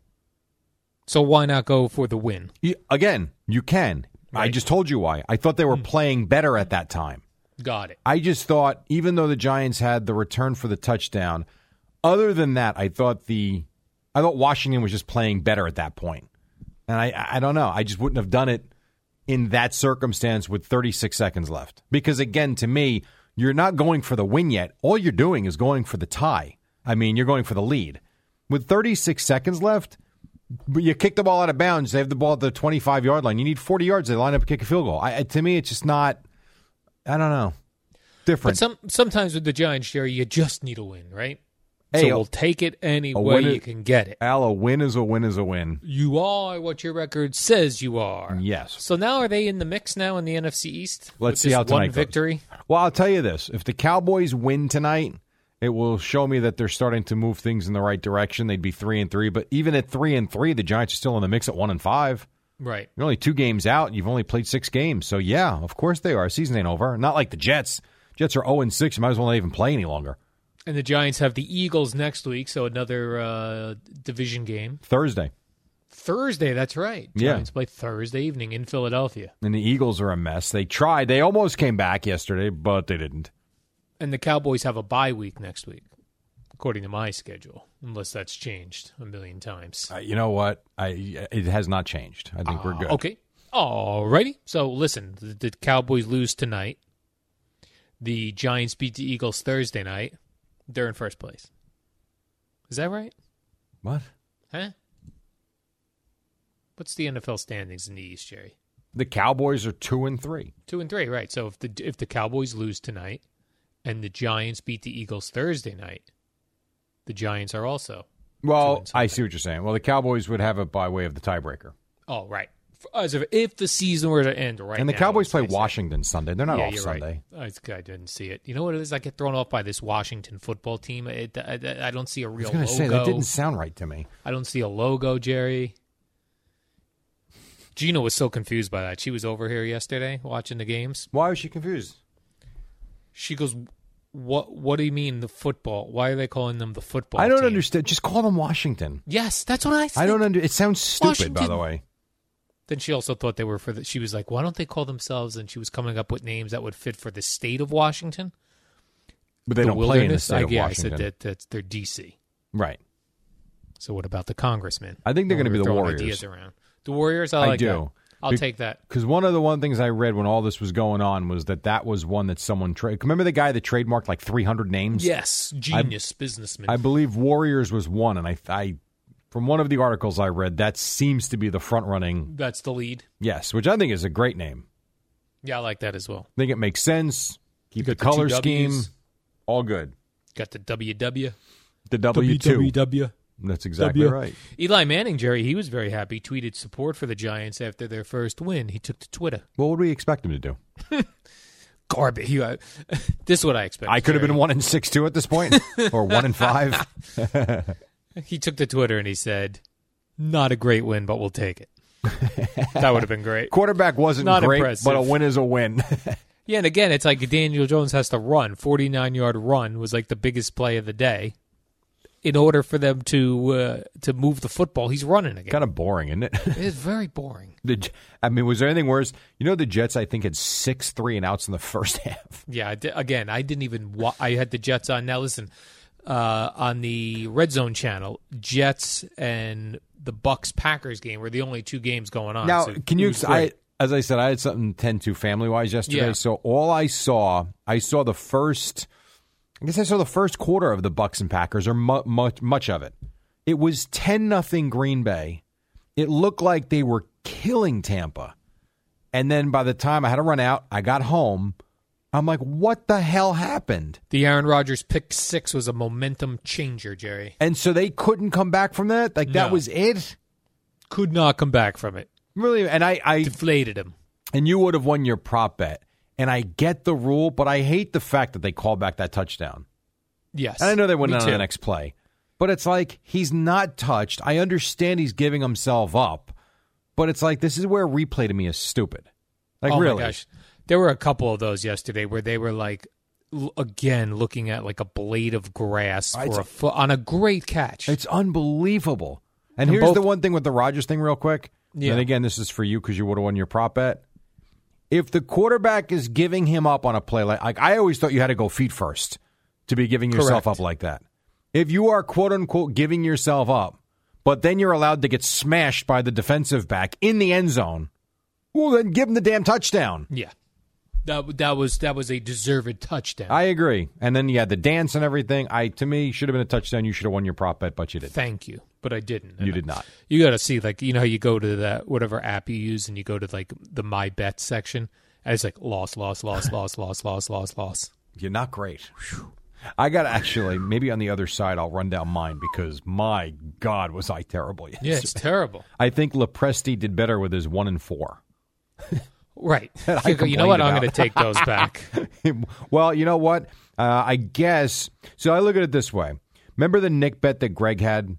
Speaker 8: So why not go for the win?
Speaker 9: You, again, you can.
Speaker 8: Right.
Speaker 9: I just told you why. I thought they were playing better at that time.
Speaker 8: Got it.
Speaker 9: I just thought, even though the Giants had the return for the touchdown, other than that, I thought the I thought Washington was just playing better at that point. And I I don't know. I just wouldn't have done it in that circumstance with thirty-six seconds left. Because again, to me, you're not going for the win yet. All you're doing is going for the tie. I mean, you're going for the lead. With thirty-six seconds left, you kick the ball out of bounds. They have the ball at the twenty-five-yard line. You need forty yards. They line up and kick a field goal. I, to me, it's just not, I don't know, different.
Speaker 8: But some sometimes with the Giants, Jerry, you just need a win, right?
Speaker 9: Hey,
Speaker 8: so we'll take it any
Speaker 9: a
Speaker 8: way
Speaker 9: win
Speaker 8: you
Speaker 9: is-
Speaker 8: can get it.
Speaker 9: Al, a win is a win is a win.
Speaker 8: You are what your record says you are.
Speaker 9: Yes.
Speaker 8: So now are they in the mix now in the N F C East?
Speaker 9: Let's
Speaker 8: with
Speaker 9: see
Speaker 8: this
Speaker 9: how tonight
Speaker 8: one
Speaker 9: goes.
Speaker 8: victory.
Speaker 9: Well, I'll tell you this. If the Cowboys win tonight, it will show me that they're starting to move things in the right direction. They'd be three and three. But even at three and three, the Giants are still in the mix at one and five.
Speaker 8: Right.
Speaker 9: You're only two games out. You've only played six games. So, yeah, of course they are. Season ain't over. Not like the Jets. Jets are oh and six. You might as well not even play any longer.
Speaker 8: And the Giants have the Eagles next week, so another uh, division game.
Speaker 9: Thursday.
Speaker 8: Thursday, that's right.
Speaker 9: Yeah.
Speaker 8: Giants play Thursday evening in Philadelphia.
Speaker 9: And the Eagles are a mess. They tried. They almost came back yesterday, but they didn't.
Speaker 8: And the Cowboys have a bye week next week, according to my schedule, unless that's changed a million times.
Speaker 9: Uh, you know what? I It has not changed. I think we're good.
Speaker 8: Okay. All righty. So, listen, the, the Cowboys lose tonight. The Giants beat the Eagles Thursday night. They're in first place. Is that right?
Speaker 9: What?
Speaker 8: Huh? What's the N F L standings in the East, Jerry?
Speaker 9: The Cowboys are two and three.
Speaker 8: Two and three, right. So if the if the Cowboys lose tonight and the Giants beat the Eagles Thursday night, the Giants are also.
Speaker 9: Well, I see what you're saying. Well, the Cowboys would have it by way of the tiebreaker.
Speaker 8: Oh, right. As if, if the season were to end right now.
Speaker 9: And the Cowboys play
Speaker 8: it's like-
Speaker 9: Washington Sunday. They're not
Speaker 8: yeah,
Speaker 9: off
Speaker 8: you're
Speaker 9: Sunday.
Speaker 8: Right. I, I didn't see it. You know what it is? I get thrown off by this Washington football team. It, I, I don't see a
Speaker 9: I
Speaker 8: real
Speaker 9: was going
Speaker 8: logo.
Speaker 9: to say, that didn't sound right to me.
Speaker 8: I don't see a logo, Jerry. Gina was so confused by that. She was over here yesterday watching the games.
Speaker 9: Why was she confused?
Speaker 8: She goes, "What? What do you mean the football? Why are they calling them the football?"
Speaker 9: I don't
Speaker 8: team?
Speaker 9: understand. Just call them Washington.
Speaker 8: Yes, that's what I. Think.
Speaker 9: I don't under. It sounds stupid, by
Speaker 8: Washington.
Speaker 9: the way.
Speaker 8: Then she also thought they were for the, she was like, why don't they call themselves, and she was coming up with names that would fit for the state of Washington.
Speaker 9: But they
Speaker 8: the
Speaker 9: don't play in the
Speaker 8: wilderness?
Speaker 9: state
Speaker 8: I,
Speaker 9: of
Speaker 8: yeah,
Speaker 9: Washington.
Speaker 8: I said that, that they're D C.
Speaker 9: Right.
Speaker 8: So what about the congressmen?
Speaker 9: I think they're going to be the
Speaker 8: throwing
Speaker 9: Warriors.
Speaker 8: Ideas around. The Warriors, I
Speaker 9: I
Speaker 8: like
Speaker 9: do.
Speaker 8: that. I'll
Speaker 9: Be-
Speaker 8: take that.
Speaker 9: Because one of the one things I read when all this was going on was that that was one that someone trade. Remember the guy that trademarked like three hundred names?
Speaker 8: Yes, genius
Speaker 9: I,
Speaker 8: businessman.
Speaker 9: I believe Warriors was one, and I, I, from one of the articles I read, that seems to be the front running.
Speaker 8: That's the lead.
Speaker 9: Yes, which I think is a great name.
Speaker 8: Yeah, I like that as well.
Speaker 9: I think it makes sense. Keep the
Speaker 8: the
Speaker 9: color
Speaker 8: two
Speaker 9: scheme,
Speaker 8: W's.
Speaker 9: all good.
Speaker 8: Got the W W.
Speaker 9: The W two.
Speaker 8: W.
Speaker 9: That's exactly
Speaker 8: W.
Speaker 9: right.
Speaker 8: Eli Manning, Jerry, he was very happy. Tweeted support for the Giants after their first win. He took to Twitter.
Speaker 9: What would we expect him to do?
Speaker 8: Garbage. He, uh, this is what I expect.
Speaker 9: I could have been one and six two at this point, or one and five.
Speaker 8: He took to Twitter and he said, "Not a great win, but we'll take it." That would have been great.
Speaker 9: Quarterback wasn't
Speaker 8: Not
Speaker 9: great,
Speaker 8: impressive.
Speaker 9: but a win is a win.
Speaker 8: Yeah, and again, it's like Daniel Jones has to run. forty-nine-yard run was like the biggest play of the day. In order for them to uh, to move the football, he's running again.
Speaker 9: Kind of boring, isn't it?
Speaker 8: It is very boring.
Speaker 9: The, I mean, was there anything worse? You know, the Jets, I think, had six three and outs in the first half.
Speaker 8: Yeah, I di- again, I didn't even wa- I had the Jets on. Now, listen, uh, on the Red Zone channel, Jets and the Bucks-Packers game were the only two games going on.
Speaker 9: Now,
Speaker 8: so
Speaker 9: can
Speaker 8: it
Speaker 9: you,
Speaker 8: was
Speaker 9: I,
Speaker 8: great.
Speaker 9: as I said, I had something to tend to family-wise yesterday.
Speaker 8: Yeah.
Speaker 9: So all I saw, I saw the first, I guess I saw the first quarter of the Bucks and Packers, or mu- much, much of it. It was ten nothing Green Bay. It looked like they were killing Tampa. And then by the time I had to run out, I got home. I'm like, what the hell happened?
Speaker 8: The Aaron Rodgers pick six was a momentum changer, Jerry.
Speaker 9: And so they couldn't come back from that? Like, that
Speaker 8: No.
Speaker 9: was it?
Speaker 8: Could not come back from it.
Speaker 9: Really? And I, I
Speaker 8: Deflated him.
Speaker 9: and you would have won your prop bet. And I get the rule, but I hate the fact that they called back that touchdown.
Speaker 8: Yes.
Speaker 9: And I know they went
Speaker 8: Me
Speaker 9: on
Speaker 8: too.
Speaker 9: the next play. But it's like, he's not touched. I understand he's giving himself up. But it's like, this is where replay to me is stupid. Like,
Speaker 8: oh
Speaker 9: really?
Speaker 8: my gosh. There were a couple of those yesterday where they were like, l- again, looking at like a blade of grass
Speaker 9: It's-
Speaker 8: for a foot on a great catch.
Speaker 9: It's unbelievable. And,
Speaker 8: And
Speaker 9: here's
Speaker 8: both-
Speaker 9: the one thing with the Rodgers thing real quick.
Speaker 8: Yeah.
Speaker 9: And again, this is for you because you would have won your prop bet. If the quarterback is giving him up on a play, like, like I always thought you had to go feet first to be giving yourself
Speaker 8: Correct.
Speaker 9: up like that. If you are, quote unquote, giving yourself up, but then you're allowed to get smashed by the defensive back in the end zone, well, then give him the damn touchdown.
Speaker 8: Yeah. That that was that was a deserved touchdown.
Speaker 9: I agree. And then you had the dance and everything. I To me, should have been a touchdown. You should have won your prop bet, but you didn't.
Speaker 8: Thank you, but I didn't.
Speaker 9: You did not.
Speaker 8: You got to see, like, you know how you go to that whatever app you use and you go to like the My Bet section, and it's like loss, loss, loss, loss, loss, loss, loss, loss.
Speaker 9: You're not great. I got to actually, maybe on the other side, I'll run down mine because my God, was I terrible yesterday.
Speaker 8: Yeah, it's terrible.
Speaker 9: I think Lepresti did better with his one and four.
Speaker 8: Right.
Speaker 9: That I
Speaker 8: You, you know what?
Speaker 9: complained
Speaker 8: I'm
Speaker 9: about.
Speaker 8: going to take those back.
Speaker 9: Well, you know what? Uh, I guess, so I look at it this way. Remember the Nick bet that Greg had?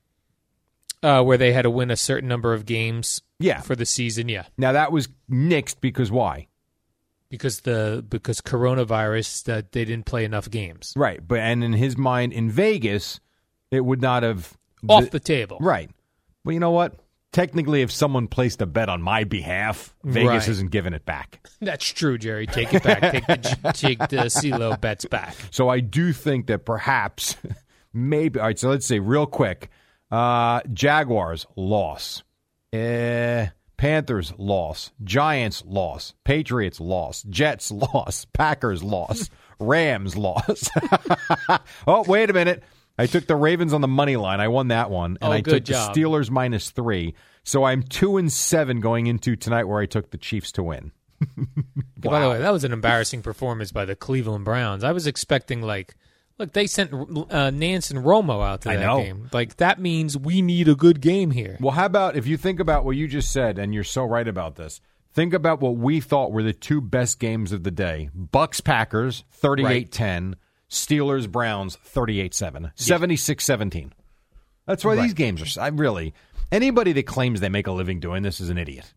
Speaker 8: Uh, where they had to win a certain number of games
Speaker 9: Yeah.
Speaker 8: for the season, yeah.
Speaker 9: Now, that was nixed because why?
Speaker 8: Because the because coronavirus, that they didn't play enough games.
Speaker 9: Right. But and in his mind, in Vegas, it would not have...
Speaker 8: Off the table.
Speaker 9: Right. Well, you know what? Technically, if someone placed a bet on my behalf, Vegas
Speaker 8: Right.
Speaker 9: isn't giving it back.
Speaker 8: That's true, Jerry. Take it back. Take the take the CeeLo bets back.
Speaker 9: So I do think that perhaps, maybe... All right, so let's see, real quick. Uh, Jaguars, loss. Uh, Panthers, loss. Giants, loss. Patriots, loss. Jets, loss. Packers, loss. Rams, loss. Oh, wait a minute. I took the Ravens on the money line. I won that one. And
Speaker 8: Oh,
Speaker 9: I
Speaker 8: good
Speaker 9: took
Speaker 8: job.
Speaker 9: the Steelers minus three. So I'm two and seven going into tonight where I took the Chiefs to win.
Speaker 8: By the way, that was an embarrassing performance by the Cleveland Browns. I was expecting, like, look, they sent uh, Nance and Romo out to
Speaker 9: I
Speaker 8: that
Speaker 9: know.
Speaker 8: game. Like, that means we need a good game here.
Speaker 9: Well, how about if you think about what you just said, and you're so right about this, think about what we thought were the two best games of the day. Bucks-Packers, thirty-eight ten. Steelers-Browns, thirty-eight seven. seventy-six seventeen. That's why
Speaker 8: Right.
Speaker 9: these games are... I really... Anybody that claims they make a living doing this is an idiot.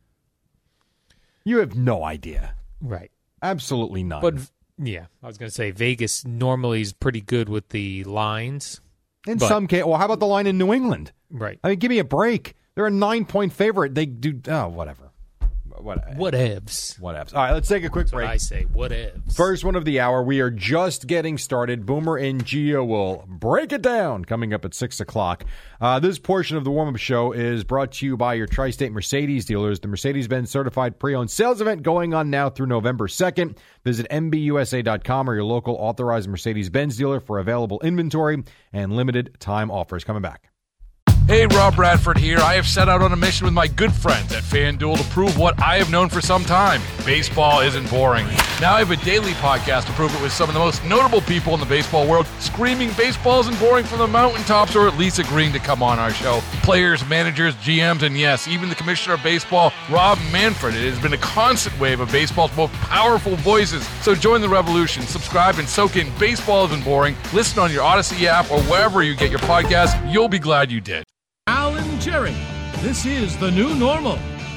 Speaker 9: You have no idea.
Speaker 8: Right.
Speaker 9: Absolutely none.
Speaker 8: But, yeah, I was going to say Vegas normally is pretty good with the lines.
Speaker 9: in
Speaker 8: but-
Speaker 9: some case... Well, how about the line in New England?
Speaker 8: Right.
Speaker 9: I mean, give me a break. They're a nine-point favorite. They do, oh, whatever. What
Speaker 8: Whatevs.
Speaker 9: Whatevs. All right, let's take a quick
Speaker 8: That's
Speaker 9: break.
Speaker 8: what I say. Whatevs.
Speaker 9: First one of the hour. We are just getting started. Boomer and Gio will break it down coming up at six o'clock. Uh, this portion of the warm-up show is brought to you by your Tri-State Mercedes dealers. The Mercedes-Benz Certified Pre-Owned Sales Event going on now through November second. Visit M B U S A dot com or your local authorized Mercedes-Benz dealer for available inventory and limited time offers. Coming back.
Speaker 12: Hey, Rob Bradford here. I have set out on a mission with my good friends at FanDuel to prove what I have known for some time. Baseball isn't boring. Now I have a daily podcast to prove it with some of the most notable people in the baseball world, screaming baseball isn't boring from the mountaintops, or at least agreeing to come on our show. Players, managers, G Ms, and yes, even the commissioner of baseball, Rob Manfred. It has been a constant wave of baseball's most powerful voices. So join the revolution. Subscribe and soak in Baseball Isn't Boring. Listen on your Odyssey app or wherever you get your podcast. You'll be glad you did.
Speaker 11: Al and Jerry, this is the new normal.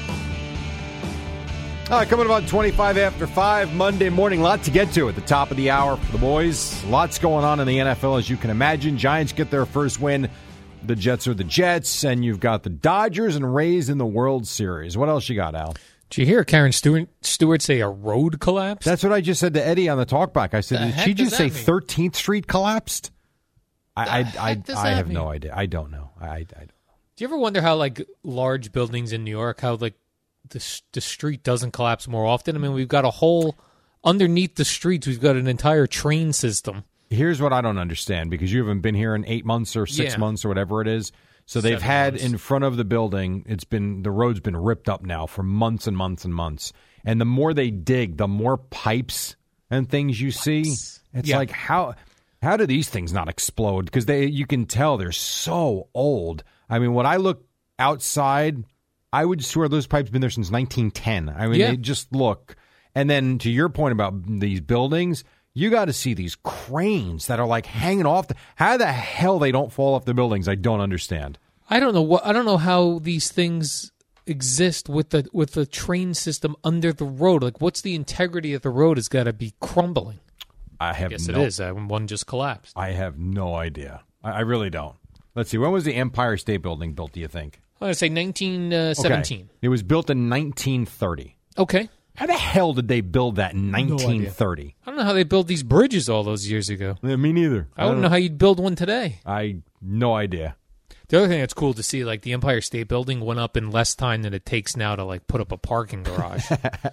Speaker 9: All right, coming about twenty-five after five, Monday morning. Lot to get to at the top of the hour for the boys. Lots going on in the N F L, as you can imagine. Giants get their first win. The Jets are the Jets, and you've got the Dodgers and Rays in the World Series. What else you got, Al?
Speaker 8: Did you hear Karen Stewart, Stewart say a road collapsed?
Speaker 9: That's what I just said to Eddie on the talkback. I said,
Speaker 8: The
Speaker 9: did
Speaker 8: heck
Speaker 9: she
Speaker 8: does
Speaker 9: just say
Speaker 8: that mean?
Speaker 9: thirteenth Street collapsed? I I,
Speaker 8: heck
Speaker 9: I,
Speaker 8: does
Speaker 9: I
Speaker 8: that
Speaker 9: have
Speaker 8: mean?
Speaker 9: no idea. I don't know. I, I don't.
Speaker 8: Do you ever wonder how, like, large buildings in New York, how, like, the the street doesn't collapse more often? I mean, we've got a whole, underneath the streets, we've got an entire train system.
Speaker 9: Here's what I don't understand, because you haven't been here in eight months or six
Speaker 8: Yeah.
Speaker 9: months or whatever it is. So they've
Speaker 8: Seven
Speaker 9: had
Speaker 8: months.
Speaker 9: in front of the building, it's been, the road's been ripped up now for months and months and months. And the more they dig, the more pipes and things you see. It's
Speaker 8: Yeah.
Speaker 9: like, how how do these things not explode? Because they, you can tell they're so old. I mean, when I look outside, I would swear those pipes have been there since nineteen ten. I mean,
Speaker 8: Yeah.
Speaker 9: they just look. And then to your point about these buildings, you got to see these cranes that are like hanging off. The, how the hell they don't fall off the buildings, I don't understand.
Speaker 8: I don't know what I don't know how these things exist with the with the train system under the road. Like, what's the integrity of the road? Has got to be crumbling.
Speaker 9: I have
Speaker 8: Yes,
Speaker 9: no,
Speaker 8: it is. Uh, One just collapsed.
Speaker 9: I have no idea. I, I really don't. Let's see. When was the Empire State Building built, do you think?
Speaker 8: I'm gonna say nineteen seventeen.
Speaker 9: Okay. It was built in nineteen thirty.
Speaker 8: Okay.
Speaker 9: How the hell did they build that in nineteen thirty?
Speaker 8: I don't know how they built these bridges all those years ago.
Speaker 9: Yeah, me neither.
Speaker 8: I don't know how you'd build one today.
Speaker 9: I no idea.
Speaker 8: The other thing that's cool to see, like, the Empire State Building went up in less time than it takes now to, like, put up a parking garage.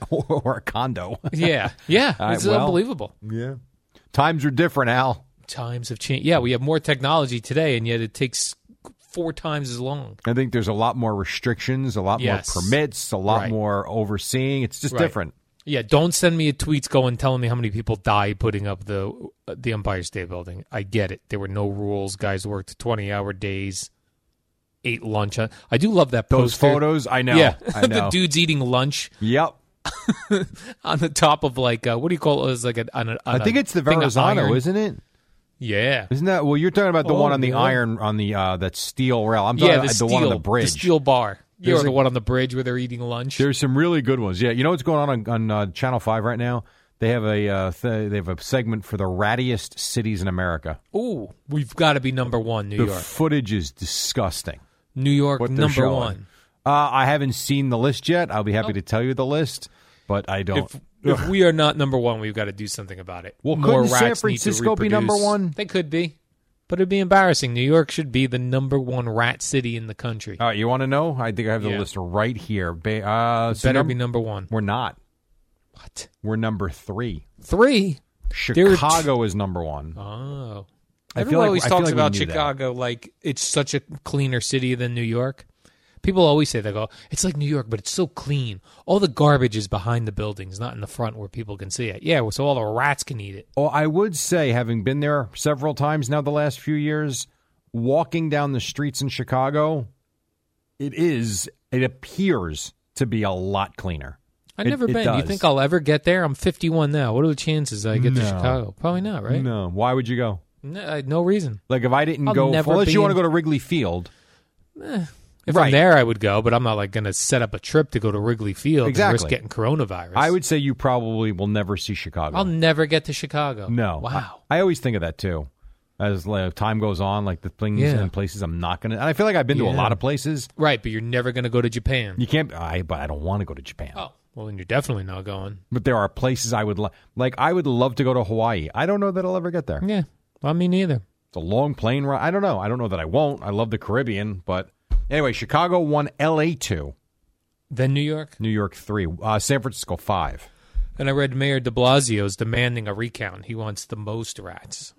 Speaker 9: Or a condo.
Speaker 8: yeah, yeah,
Speaker 9: All right,
Speaker 8: it's
Speaker 9: well,
Speaker 8: unbelievable.
Speaker 9: Yeah. Times are different, Al.
Speaker 8: Times have changed. Yeah, we have more technology today, and yet it takes four times as long.
Speaker 9: I think there's a lot more restrictions, a lot
Speaker 8: Yes.
Speaker 9: more permits, a lot
Speaker 8: Right.
Speaker 9: more overseeing. It's just
Speaker 8: Right.
Speaker 9: different.
Speaker 8: Yeah, don't send me a tweets going telling me how many people died putting up the the Empire State Building. I get it. There were no rules. Guys worked twenty-hour days, ate lunch. I do love that
Speaker 9: Those
Speaker 8: poster.
Speaker 9: photos, I know.
Speaker 8: Yeah,
Speaker 9: I know.
Speaker 8: the dude's eating lunch
Speaker 9: Yep.
Speaker 8: on the top of, like, uh, what do you call it? It's like a, on a, on
Speaker 9: I think
Speaker 8: a
Speaker 9: it's the
Speaker 8: thing of
Speaker 9: Verrazano,
Speaker 8: iron.
Speaker 9: isn't it?
Speaker 8: Yeah.
Speaker 9: Isn't that? Well, you're talking about the
Speaker 8: Oh,
Speaker 9: one on the
Speaker 8: yeah.
Speaker 9: iron, on the uh, that steel rail. I'm talking
Speaker 8: Yeah,
Speaker 9: about
Speaker 8: the,
Speaker 9: the
Speaker 8: steel,
Speaker 9: one on the bridge.
Speaker 8: the steel bar. You're
Speaker 9: There's
Speaker 8: the
Speaker 9: a-
Speaker 8: one on the bridge where they're eating lunch.
Speaker 9: There's some really good ones. Yeah, you know what's going on on, on uh, Channel Five right now? They have a uh, th- they have a segment for the rattiest cities in America.
Speaker 8: Ooh, we've got to be number one, New
Speaker 9: the
Speaker 8: York.
Speaker 9: footage is disgusting.
Speaker 8: New York,
Speaker 9: what they're
Speaker 8: number
Speaker 9: showing.
Speaker 8: one.
Speaker 9: Uh, I haven't seen the list yet. I'll be happy to tell you the list, but I don't.
Speaker 8: If, if we are not number one, we've got to do something about it.
Speaker 9: Well,
Speaker 8: More
Speaker 9: couldn't San
Speaker 8: rats need to
Speaker 9: Francisco be number
Speaker 8: reproduce.
Speaker 9: one?
Speaker 8: They could be, but it'd be embarrassing. New York should be the number one rat city in the country.
Speaker 9: All right, you want to know? I think I have the
Speaker 8: Yeah.
Speaker 9: list right here. Ba- uh, so
Speaker 8: Better
Speaker 9: num-
Speaker 8: be number one.
Speaker 9: We're not.
Speaker 8: What?
Speaker 9: We're number three.
Speaker 8: Three?
Speaker 9: Chicago is number one.
Speaker 8: Oh.
Speaker 9: I
Speaker 8: Everyone
Speaker 9: feel like-
Speaker 8: always
Speaker 9: I feel
Speaker 8: talks
Speaker 9: like we
Speaker 8: about
Speaker 9: knew that.
Speaker 8: Chicago like it's such a cleaner city than New York. People always say, they go, it's like New York, but it's so clean. All the garbage is behind the buildings, not in the front where people can see it. Yeah, so all the rats can eat it.
Speaker 9: Well, I would say, having been there several times now the last few years, walking down the streets in Chicago, it is, it appears to be a lot cleaner.
Speaker 8: I've
Speaker 9: It-
Speaker 8: never
Speaker 9: it
Speaker 8: been. You
Speaker 9: does.
Speaker 8: think I'll ever get there? I'm fifty-one now. What are the chances I get to
Speaker 9: No.
Speaker 8: Chicago? Probably not, right?
Speaker 9: No. Why would you go?
Speaker 8: No, I- no reason.
Speaker 9: Like, if I didn't
Speaker 8: I'll
Speaker 9: go,
Speaker 8: never
Speaker 9: unless
Speaker 8: be
Speaker 9: you want to
Speaker 8: in-
Speaker 9: go to Wrigley Field.
Speaker 8: Eh, if
Speaker 9: Right.
Speaker 8: I'm there, I would go, but I'm not like going to set up a trip to go to Wrigley Field and risk
Speaker 9: Exactly.
Speaker 8: getting coronavirus.
Speaker 9: I would say you probably will never see Chicago.
Speaker 8: I'll never get to Chicago.
Speaker 9: No.
Speaker 8: Wow.
Speaker 9: I, I always think of that, too. as like, time goes on, like the things
Speaker 8: Yeah.
Speaker 9: and places I'm not going to. And I feel like I've been to a
Speaker 8: Yeah.
Speaker 9: lot of places.
Speaker 8: Right, but you're never going to go to Japan.
Speaker 9: You can't, I, but I don't want to go to Japan.
Speaker 8: Oh, well, then you're definitely not going.
Speaker 9: But there are places I would lo- like. I would love to go to Hawaii. I don't know that I'll ever get there.
Speaker 8: Yeah, well, me neither.
Speaker 9: It's a long plane ride. I don't know. I don't know that I won't. I love the Caribbean, but anyway, Chicago one, L A two,
Speaker 8: Then New York?
Speaker 9: New York three, uh, San Francisco five.
Speaker 8: And I read Mayor de Blasio's demanding a recount. He wants the most rats.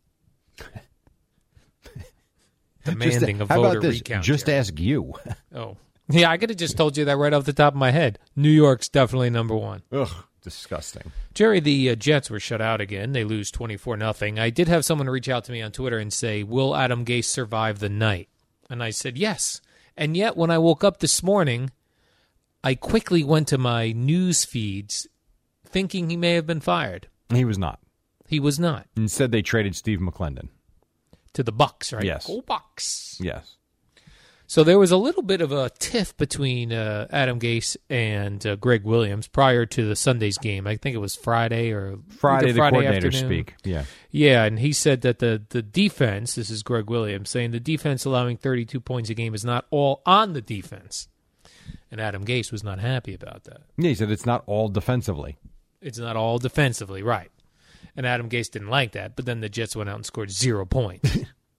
Speaker 8: Demanding
Speaker 9: Just,
Speaker 8: a
Speaker 9: how
Speaker 8: voter
Speaker 9: about this?
Speaker 8: recount.
Speaker 9: Just
Speaker 8: Jerry.
Speaker 9: ask you.
Speaker 8: Oh. Yeah, I could have just told you that right off the top of my head. New York's definitely number one.
Speaker 9: Ugh, disgusting.
Speaker 8: Jerry, the uh, Jets were shut out again. They lose twenty-four nothing. I did have someone reach out to me on Twitter and say, will Adam Gase survive the night? And I said, yes. And yet, when I woke up this morning, I quickly went to my news feeds thinking he may have been fired.
Speaker 9: He was not.
Speaker 8: He was not.
Speaker 9: Instead, they traded Steve McClendon.
Speaker 8: To the Bucks, right?
Speaker 9: Yes.
Speaker 8: Go Bucks.
Speaker 9: Yes.
Speaker 8: So there was a little bit of a tiff between uh, Adam Gase and uh, Greg Williams prior to the Sunday's game. I think it was Friday or
Speaker 9: Friday, the
Speaker 8: Friday
Speaker 9: coordinator
Speaker 8: afternoon.
Speaker 9: speak. Yeah.
Speaker 8: Yeah, and he said that the, the defense, this is Greg Williams, saying the defense allowing thirty-two points a game is not all on the defense. And Adam Gase was not happy about that.
Speaker 9: Yeah, he said it's not all defensively.
Speaker 8: It's not all defensively, right. And Adam Gase didn't like that, but then the Jets went out and scored zero points.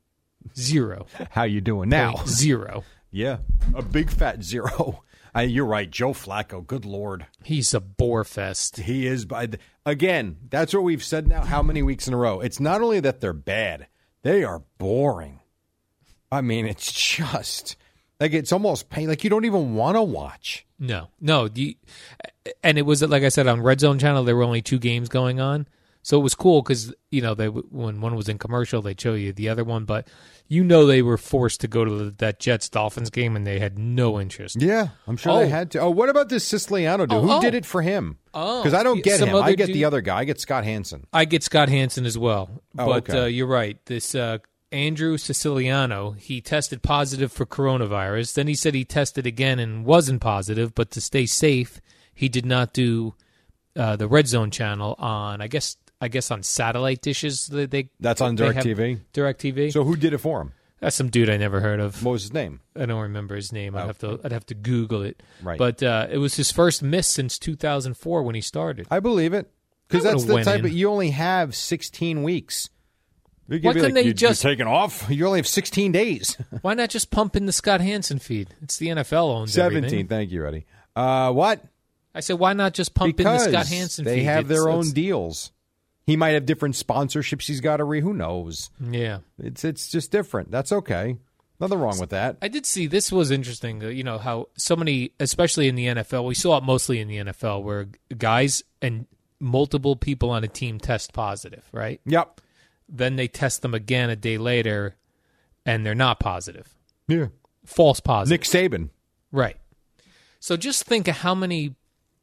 Speaker 8: Zero.
Speaker 9: How you doing now?
Speaker 8: Point zero.
Speaker 9: Yeah, a big fat zero. I, you're right, Joe Flacco. Good Lord,
Speaker 8: he's a bore fest.
Speaker 9: He is. By the, again, that's what we've said now. How many weeks in a row? It's not only that they're bad; they are boring. I mean, it's just like it's almost pain. Like you don't even want to watch.
Speaker 8: No, no. You, and it was like I said on Red Zone Channel. There were only two games going on. So it was cool because, you know, they when one was in commercial, they'd show you the other one. But, you know, they were forced to go to that Jets-Dolphins game, and they had no interest.
Speaker 9: Yeah, I'm sure
Speaker 8: oh.
Speaker 9: they had to. Oh, what about this Siciliano dude?
Speaker 8: Oh,
Speaker 9: Who
Speaker 8: oh.
Speaker 9: did it for him?
Speaker 8: Oh.
Speaker 9: Because I don't get
Speaker 8: Some
Speaker 9: him. I get
Speaker 8: dude.
Speaker 9: the other guy. I get Scott Hansen.
Speaker 8: I get Scott Hansen as well.
Speaker 9: Oh,
Speaker 8: but
Speaker 9: okay.
Speaker 8: uh, you're right. This uh, Andrew Siciliano, he tested positive for coronavirus. Then he said he tested again and wasn't positive, but to stay safe, he did not do uh, the Red Zone channel on, I guess, I guess on satellite dishes. They, they
Speaker 9: That's on
Speaker 8: they have-
Speaker 9: DirecTV?
Speaker 8: DirecTV.
Speaker 9: So who did it for him?
Speaker 8: That's some dude I never heard of.
Speaker 9: What was his name?
Speaker 8: I don't remember his name. I'd
Speaker 9: Oh.
Speaker 8: have to I'd have to Google it.
Speaker 9: Right.
Speaker 8: But uh, it was his first miss since two thousand four when he started.
Speaker 9: I believe it. Because
Speaker 8: I
Speaker 9: that's
Speaker 8: would've
Speaker 9: the
Speaker 8: went
Speaker 9: type
Speaker 8: in.
Speaker 9: of, you only have sixteen weeks. You
Speaker 8: Why couldn't they
Speaker 9: you,
Speaker 8: just-
Speaker 9: you're taking off? You only have sixteen days.
Speaker 8: Why not just pump in the Scott Hansen feed? It's the N F L owns
Speaker 9: seventeen.
Speaker 8: everything.
Speaker 9: Thank you, Eddie. Uh, what?
Speaker 8: I said, why not just pump
Speaker 9: Because
Speaker 8: in the Scott Hansen
Speaker 9: they
Speaker 8: feed?
Speaker 9: have
Speaker 8: It's-
Speaker 9: their own
Speaker 8: it's-
Speaker 9: deals. He might have different sponsorships he's got to re. Who knows?
Speaker 8: Yeah.
Speaker 9: It's it's just different. That's okay. Nothing wrong with that.
Speaker 8: I did see this was interesting. uh, You know how so many, especially in the N F L, we saw it mostly in the N F L, where guys and multiple people on a team test positive, right?
Speaker 9: Yep.
Speaker 8: Then they test them again a day later, and they're not positive.
Speaker 9: Yeah.
Speaker 8: False positive.
Speaker 9: Nick Saban.
Speaker 8: Right. So just think of how many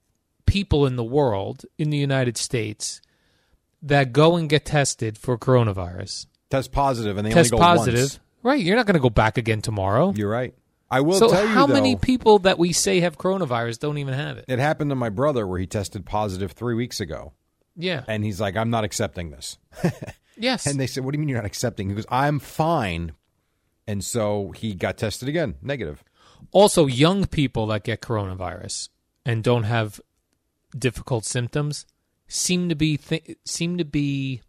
Speaker 8: people in the world, in the United States, that go and get tested for coronavirus.
Speaker 9: Test positive, and they
Speaker 8: Test
Speaker 9: only go
Speaker 8: positive.
Speaker 9: once.
Speaker 8: Right. You're not going to go back again tomorrow.
Speaker 9: You're right. I will
Speaker 8: so
Speaker 9: tell you,
Speaker 8: how
Speaker 9: though,
Speaker 8: many people that we say have coronavirus don't even have it?
Speaker 9: it happened to my brother where he tested positive three weeks ago.
Speaker 8: Yeah.
Speaker 9: And he's like, I'm not accepting this.
Speaker 8: Yes.
Speaker 9: And they said, what do you mean you're not accepting? He goes, I'm fine. And so he got tested again, negative.
Speaker 8: Also, young people that get coronavirus and don't have difficult symptoms seem to be th- seem to be.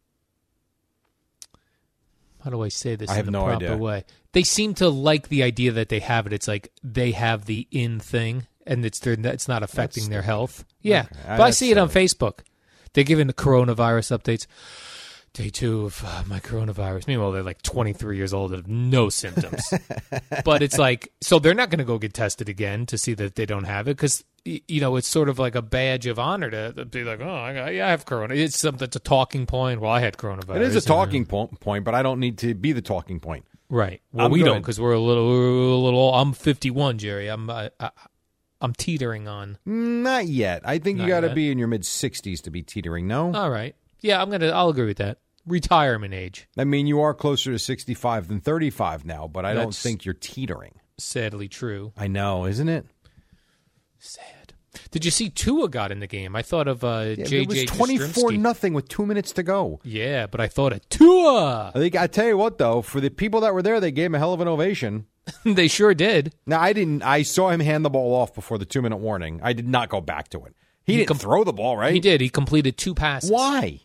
Speaker 8: How do I say this
Speaker 9: I
Speaker 8: in
Speaker 9: have
Speaker 8: the
Speaker 9: no
Speaker 8: proper
Speaker 9: idea.
Speaker 8: way? They seem to like the idea that they have it. It's like they have the in thing, and it's their, it's not affecting
Speaker 9: That's
Speaker 8: their
Speaker 9: stupid.
Speaker 8: health. Yeah,
Speaker 9: Okay.
Speaker 8: but I
Speaker 9: That's
Speaker 8: see it on
Speaker 9: silly.
Speaker 8: Facebook. They're giving the coronavirus updates. Day two of uh, my coronavirus. Meanwhile, they're like twenty-three years old and have no symptoms. But it's like, so they're not going to go get tested again to see that they don't have it because, you know, it's sort of like a badge of honor to be like, oh, I, got, yeah, I have corona. It's something that's a talking point. Well, I had coronavirus.
Speaker 9: It is a
Speaker 8: and,
Speaker 9: talking po- point, but I don't need to be the talking point.
Speaker 8: Right. Well,
Speaker 9: I'm
Speaker 8: we
Speaker 9: good.
Speaker 8: don't because we're a little, we're a little. I'm fifty-one, Jerry. I'm, I, I, I'm teetering on.
Speaker 9: Not yet. I think
Speaker 8: Not
Speaker 9: you got to
Speaker 8: yet.
Speaker 9: be in your mid sixties to be teetering. No,
Speaker 8: All right. Yeah, I'm gonna. I'll agree with that. Retirement age.
Speaker 9: I mean you are closer to sixty-five than thirty-five now, but I don't
Speaker 8: That's-
Speaker 9: think you're teetering.
Speaker 8: Sadly true.
Speaker 9: I know, isn't it?
Speaker 8: Sad. Did you see Tua got in the game? I thought of uh,
Speaker 9: Yeah,
Speaker 8: J J.
Speaker 9: it was twenty-four nothing with two minutes to go.
Speaker 8: Yeah, but I thought of Tua.
Speaker 9: I think I tell you what, though, for the people that were there, they gave him a hell of an ovation.
Speaker 8: They sure did.
Speaker 9: Now, I didn't. I saw him hand the ball off before the two-minute warning. I did not go back to it. He, he didn't com- throw the ball, right?
Speaker 8: He did. He completed two passes.
Speaker 9: Why?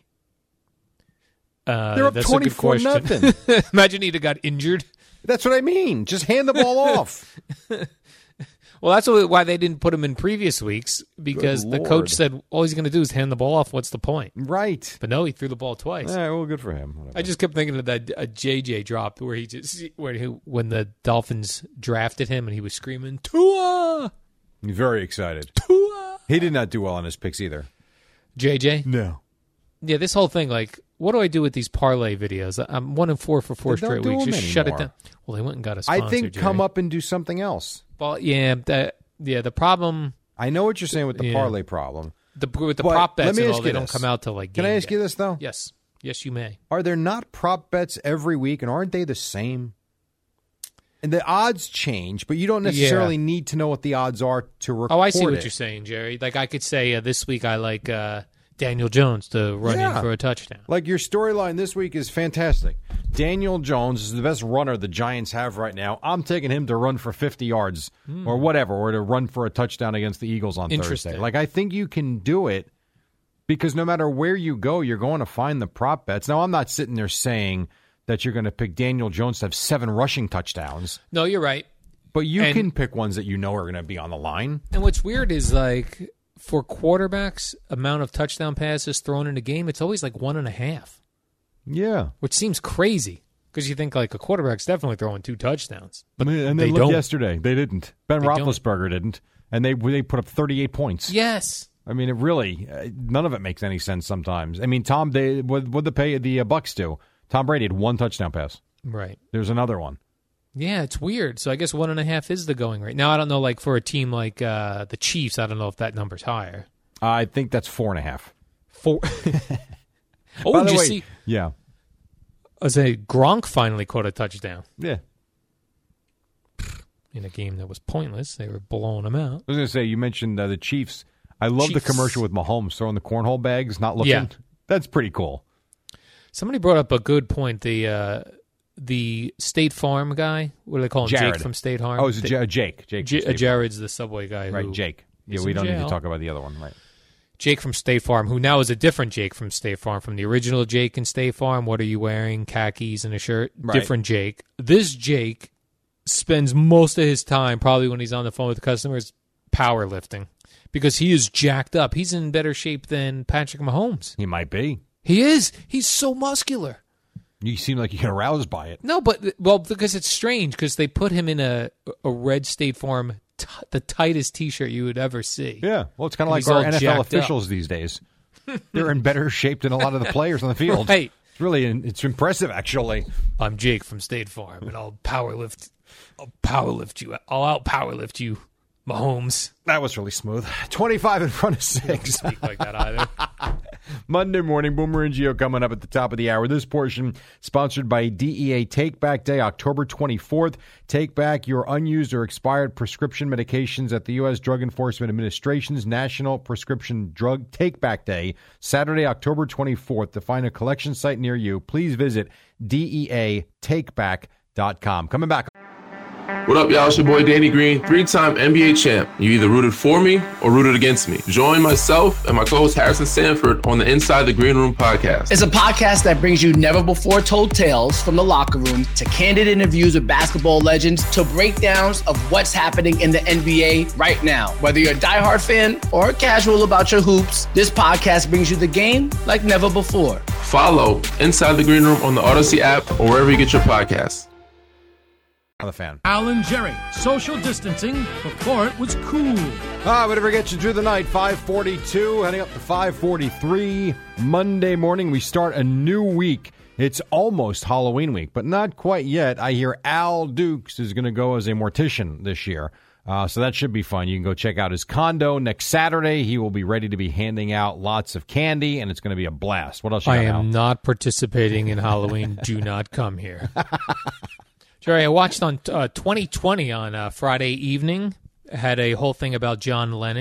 Speaker 8: Uh,
Speaker 9: They're up twenty-four nothing.
Speaker 8: Imagine he'd have got injured.
Speaker 9: That's what I mean. Just hand the ball off.
Speaker 8: Well, that's why they didn't put him in previous weeks, because the coach said all he's going to do is hand the ball off. What's the point?
Speaker 9: Right.
Speaker 8: But no, he threw the ball twice.
Speaker 9: Yeah, well, good for him. Whatever.
Speaker 8: I just kept thinking of that a J J drop where he just where he, when the Dolphins drafted him and he was screaming Tua.
Speaker 9: Very excited.
Speaker 8: Tua.
Speaker 9: He did not do well on his picks either.
Speaker 8: J J?
Speaker 9: No.
Speaker 8: Yeah, this whole thing, like, what do I do with these parlay videos? I'm one and four for four
Speaker 9: They
Speaker 8: straight
Speaker 9: don't do
Speaker 8: weeks. Just
Speaker 9: them
Speaker 8: shut it
Speaker 9: anymore.
Speaker 8: down. Well, they went and got a sponsor,
Speaker 9: I think
Speaker 8: Jerry.
Speaker 9: come up and do something else.
Speaker 8: Well, yeah, that, yeah. The problem.
Speaker 9: I know what you're saying with the
Speaker 8: Yeah.
Speaker 9: parlay problem.
Speaker 8: The with the
Speaker 9: But
Speaker 8: prop
Speaker 9: let
Speaker 8: bets
Speaker 9: me
Speaker 8: and
Speaker 9: ask
Speaker 8: all,
Speaker 9: you
Speaker 8: they don't
Speaker 9: this.
Speaker 8: come out till like.
Speaker 9: Can
Speaker 8: game
Speaker 9: I ask
Speaker 8: day.
Speaker 9: you this though?
Speaker 8: Yes, yes, you may.
Speaker 9: Are there not prop bets every week, and aren't they the same? And the odds change, but you don't necessarily
Speaker 8: Yeah.
Speaker 9: need to know what the odds are to record
Speaker 8: Oh, I see what
Speaker 9: it.
Speaker 8: you're saying, Jerry. Like I could say uh, this week I like uh, Daniel Jones to run
Speaker 9: Yeah.
Speaker 8: in for a touchdown.
Speaker 9: Like your storyline this week is fantastic. Daniel Jones is the best runner the Giants have right now. I'm taking him to run for fifty yards
Speaker 8: Hmm.
Speaker 9: or whatever, or to run for a touchdown against the Eagles on
Speaker 8: Interesting.
Speaker 9: Thursday. Like I think you can do it because no matter where you go, you're going to find the prop bets. Now, I'm not sitting there saying that you're going to pick Daniel Jones to have seven rushing touchdowns.
Speaker 8: No, you're right.
Speaker 9: But you
Speaker 8: And-
Speaker 9: can pick ones that you know are going to be on the line.
Speaker 8: And what's weird is like for quarterbacks, amount of touchdown passes thrown in a game, it's always like one and a half.
Speaker 9: Yeah.
Speaker 8: Which seems crazy because you think like a quarterback's definitely throwing two touchdowns. But
Speaker 9: And they,
Speaker 8: they
Speaker 9: looked
Speaker 8: don't.
Speaker 9: yesterday. They didn't. Ben
Speaker 8: They don't.
Speaker 9: Roethlisberger didn't. And they they put up thirty-eight points.
Speaker 8: Yes.
Speaker 9: I mean, it really, uh, none of it makes any sense sometimes. I mean, Tom, they what what the pay the uh, Bucks do? Tom Brady had one touchdown pass.
Speaker 8: Right.
Speaker 9: There's another one.
Speaker 8: Yeah, it's weird. So I guess one and a half is the going rate. Now, I don't know, like for a team like uh, the Chiefs, I don't know if that number's higher.
Speaker 9: I think that's four and a half.
Speaker 8: Four. Oh,
Speaker 9: By
Speaker 8: did
Speaker 9: the
Speaker 8: you
Speaker 9: way,
Speaker 8: see?
Speaker 9: yeah,
Speaker 8: I say Gronk finally caught a touchdown
Speaker 9: yeah.
Speaker 8: in a game that was pointless. They were blowing him out.
Speaker 9: I was going to say, you mentioned uh, the Chiefs. I love
Speaker 8: Chiefs.
Speaker 9: the commercial with Mahomes throwing the cornhole bags, not looking.
Speaker 8: Yeah.
Speaker 9: That's pretty cool.
Speaker 8: Somebody brought up a good point. The uh, the State Farm guy, what do they call him?
Speaker 9: Jared.
Speaker 8: Jake from State Farm.
Speaker 9: Oh, it's
Speaker 8: The-
Speaker 9: J- Jake. Jake.
Speaker 8: J-
Speaker 9: from
Speaker 8: uh,
Speaker 9: State
Speaker 8: Jared's the Subway guy.
Speaker 9: Farm. Right,
Speaker 8: who
Speaker 9: Jake. Yeah,
Speaker 8: is
Speaker 9: we
Speaker 8: in
Speaker 9: don't need to
Speaker 8: jail.
Speaker 9: talk about the other one, right?
Speaker 8: Jake from State Farm, who now is a different Jake from State Farm, from the original Jake in State Farm. What are you wearing? Khakis and a shirt.
Speaker 9: Right.
Speaker 8: Different Jake. This Jake spends most of his time, probably when he's on the phone with customers, powerlifting because he is jacked up. He's in better shape than Patrick Mahomes.
Speaker 9: He might be.
Speaker 8: He is. He's so muscular.
Speaker 9: You seem like you get aroused by it.
Speaker 8: No, but well, because it's strange because they put him in a a red State Farm, t- the tightest T-shirt you would ever see.
Speaker 9: Yeah, well, it's kind of
Speaker 8: And
Speaker 9: like
Speaker 8: he's
Speaker 9: our
Speaker 8: all
Speaker 9: N F L
Speaker 8: jacked
Speaker 9: officials these days. They're in better shape than a lot of the players on the field.
Speaker 8: Right.
Speaker 9: It's really, it's impressive, actually.
Speaker 8: I'm Jake from State Farm, and I'll powerlift. I'll powerlift you. I'll out powerlift you, Mahomes.
Speaker 9: That was really smooth. twenty-five in front of six.
Speaker 8: Speak like that either.
Speaker 9: Monday morning, Boomer and Gio coming up at the top of the hour. This portion sponsored by D E A Take Back Day, October twenty-fourth. Take back your unused or expired prescription medications at the U S Drug Enforcement Administration's National Prescription Drug Take Back Day, Saturday, October twenty-fourth. To find a collection site near you, please visit D E A take back dot com. Coming back.
Speaker 13: What up, y'all? It's your boy Danny Green, three-time N B A champ. You either rooted for me or rooted against me. Join myself and my co-host Harrison Sanford on the Inside the Green Room podcast.
Speaker 14: It's a podcast that brings you never-before-told tales from the locker room to candid interviews with basketball legends to breakdowns of what's happening in the N B A right now. Whether you're a diehard fan or casual about your hoops, this podcast brings you the game like never before.
Speaker 13: Follow Inside the Green Room on the Odyssey app or wherever you get your podcasts.
Speaker 9: I'm a fan.
Speaker 11: Al and Jerry, social distancing before it was cool.
Speaker 9: Ah, whatever gets you through the night. five forty-two, heading up to five forty-three. Monday morning, we start a new week. It's almost Halloween week, but not quite yet. I hear Al Dukes is going to go as a mortician this year. Uh, so that should be fun. You can go check out his condo next Saturday. He will be ready to be handing out lots of candy, and it's going to be a blast. What else you
Speaker 8: I
Speaker 9: got,
Speaker 8: am
Speaker 9: Al?
Speaker 8: not participating in Halloween. Do not come here. Jerry, I watched on uh, twenty twenty on uh, Friday evening. Had a whole thing about John Lennon.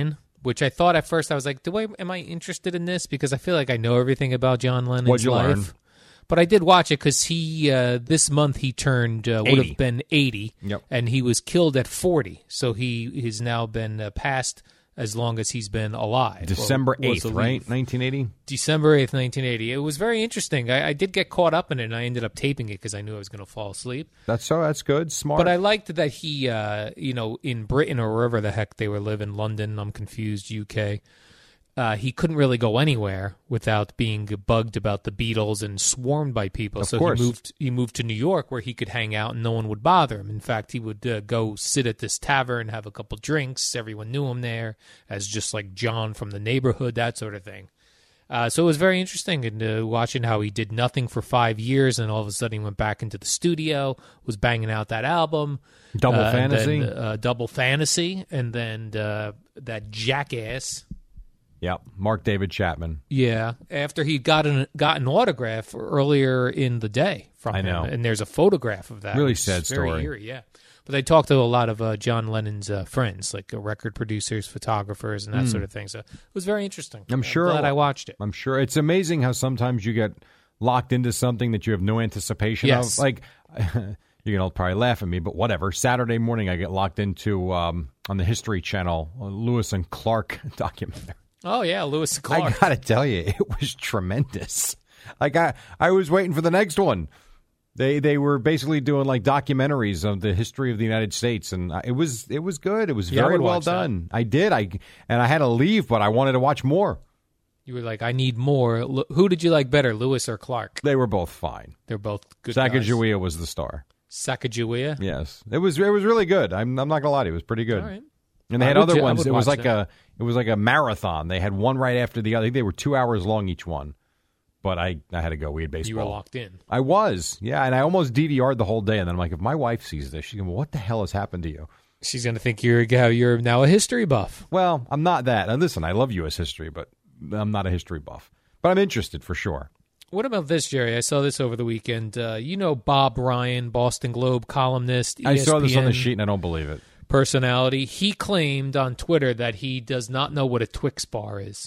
Speaker 8: which I thought at first I was like, "Do I am I interested in this?" Because I feel like I know everything about John Lennon's
Speaker 9: What'd you
Speaker 8: life.
Speaker 9: learn?
Speaker 8: But I did watch it because he uh, this month he turned uh, would have been eighty,
Speaker 9: Yep.
Speaker 8: and he was killed at forty. So he has now been uh, passed as long as he's been alive.
Speaker 9: December
Speaker 8: or was
Speaker 9: eighth,
Speaker 8: alive.
Speaker 9: right? nineteen eighty?
Speaker 8: December eighth, nineteen eighty. It was very interesting. I, I did get caught up in it, and I ended up taping it because I knew I was going to fall asleep.
Speaker 9: That's so. That's good. Smart.
Speaker 8: But I liked that he, uh, you know, in Britain or wherever the heck they were living, London, I'm confused, U K, uh, he couldn't really go anywhere without being bugged about the Beatles and swarmed by people.
Speaker 9: Of
Speaker 8: so
Speaker 9: course.
Speaker 8: he moved. He moved to New York where he could hang out and no one would bother him. In fact, he would uh, go sit at this tavern, have a couple drinks. Everyone knew him there as just like John from the neighborhood, that sort of thing. Uh, so it was very interesting and uh, watching how he did nothing for five years and all of a sudden he went back into the studio, was banging out that album.
Speaker 9: Double
Speaker 8: uh, and
Speaker 9: Fantasy?
Speaker 8: then, uh, Double Fantasy, and then uh, that Jackass.
Speaker 9: Yep. Mark David Chapman.
Speaker 8: Yeah, after he'd gotten got an autograph earlier in the day from
Speaker 9: I
Speaker 8: him,
Speaker 9: know.
Speaker 8: and there's a photograph of that.
Speaker 9: Really
Speaker 8: which is
Speaker 9: sad
Speaker 8: very
Speaker 9: story.
Speaker 8: eerie, yeah. But they talked to a lot of uh, John Lennon's uh, friends, like uh, record producers, photographers, and that
Speaker 9: Mm.
Speaker 8: sort of thing. So it was very interesting.
Speaker 9: I'm sure.
Speaker 8: glad I watched it.
Speaker 9: I'm sure. It's amazing how sometimes you get locked into something that you have no anticipation
Speaker 8: Yes.
Speaker 9: of. Like, you're going to probably laugh at me, but whatever. Saturday morning, I get locked into, um, on the History Channel, a Lewis and Clark documentary.
Speaker 8: Oh yeah, Lewis and Clark.
Speaker 9: I got to tell you, it was tremendous. Like, I, I was waiting for the next one. They they were basically doing like documentaries of the history of the United States, and it was it was good. It was
Speaker 8: Yeah, I
Speaker 9: very
Speaker 8: would
Speaker 9: well
Speaker 8: watch that.
Speaker 9: done. I did. I and I had to leave, but I wanted to watch more.
Speaker 8: You were like, I need more. L- Who did you like better, Lewis or Clark?
Speaker 9: They were both fine.
Speaker 8: They're both good guys.
Speaker 9: Sacagawea was the star.
Speaker 8: Sacagawea?
Speaker 9: Yes, it was. It was really good. I'm. I'm not gonna lie to you. It was pretty good.
Speaker 8: All right.
Speaker 9: And they
Speaker 8: I
Speaker 9: had
Speaker 8: would
Speaker 9: other
Speaker 8: ju- I
Speaker 9: ones.
Speaker 8: would
Speaker 9: It was
Speaker 8: watch
Speaker 9: like
Speaker 8: that.
Speaker 9: a. It was like a marathon. They had one right after the other. They were two hours long each one. But I, I had to go. We had baseball.
Speaker 8: You were locked in.
Speaker 9: I was. Yeah, and I almost D V R'd the whole day. And then I'm like, if my wife sees this, she's going, well, what the hell has happened to you?
Speaker 8: She's going to think you're how you're now a history buff.
Speaker 9: Well, I'm not that. And listen, I love U S history, but I'm not a history buff. But I'm interested for sure.
Speaker 8: What about this, Jerry? I saw this over the weekend. Uh, you know Bob Ryan, Boston Globe columnist, E S P N
Speaker 9: I saw this on the sheet, and I don't believe it.
Speaker 8: personality. He claimed on Twitter that he does not know what a Twix bar is.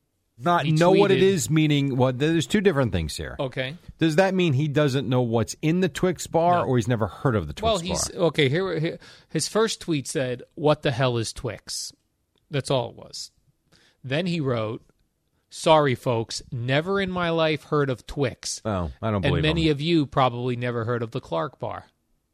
Speaker 9: Not
Speaker 8: He
Speaker 9: know what it
Speaker 8: tweeted-
Speaker 9: is, meaning what? There's two different things here.
Speaker 8: Okay.
Speaker 9: Does that mean he doesn't know what's in the Twix bar,
Speaker 8: No.
Speaker 9: or he's never heard of the Twix
Speaker 8: Well,
Speaker 9: bar?
Speaker 8: he's okay. Here, here, his first tweet said, "What the hell is Twix?" That's all it was. Then he wrote, "Sorry, folks, never in my life heard of Twix."
Speaker 9: Oh, I don't
Speaker 8: and
Speaker 9: believe
Speaker 8: many
Speaker 9: him.
Speaker 8: of you probably never heard of the Clark bar.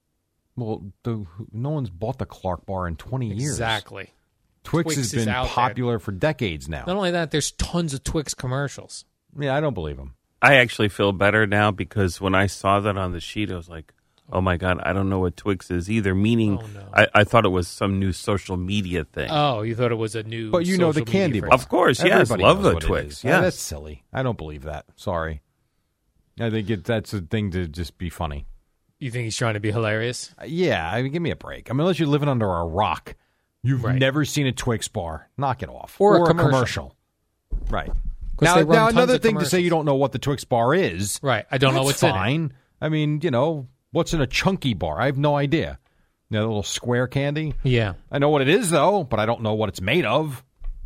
Speaker 9: Well, the, no one's bought the Clark bar in twenty years.
Speaker 8: Exactly.
Speaker 9: Twix,
Speaker 8: Twix
Speaker 9: has
Speaker 8: is
Speaker 9: been
Speaker 8: out there.
Speaker 9: popular for decades now.
Speaker 8: Not only that, there's tons of Twix commercials.
Speaker 9: Yeah, I don't believe him.
Speaker 15: I actually feel better now because when I saw that on the sheet, I was like, oh my God, I don't know what Twix is either. Meaning,
Speaker 8: Oh, no.
Speaker 15: I, I thought it was some new social media thing.
Speaker 8: Oh, you thought it was a new.
Speaker 9: But you know the
Speaker 8: social media
Speaker 9: candy
Speaker 8: phrase.
Speaker 9: bar.
Speaker 15: Of course, yes.
Speaker 9: Everybody
Speaker 15: Love
Speaker 9: knows
Speaker 15: the
Speaker 9: what it
Speaker 15: Twix,
Speaker 9: is.
Speaker 15: yes.
Speaker 9: Uh, that's silly. I don't believe that. Sorry. I think it, that's a thing to just be funny.
Speaker 8: You think he's trying to be hilarious?
Speaker 9: Uh, yeah, I mean, give me a break. I mean, unless you're living under a rock, you've
Speaker 8: Right.
Speaker 9: never seen a Twix bar. Knock it off.
Speaker 8: Or a commercial.
Speaker 9: Right.
Speaker 8: 'Cause
Speaker 9: Now,
Speaker 8: they run
Speaker 9: now
Speaker 8: tons
Speaker 9: another
Speaker 8: of
Speaker 9: thing to say
Speaker 8: commercials.
Speaker 9: you don't know what the Twix bar is.
Speaker 8: Right. I don't know
Speaker 9: that's
Speaker 8: what's in it.
Speaker 9: fine. I mean, you know, what's in a chunky bar? I have no idea. You know, the little square candy?
Speaker 8: Yeah.
Speaker 9: I know what it is, though, but I don't know what it's made of.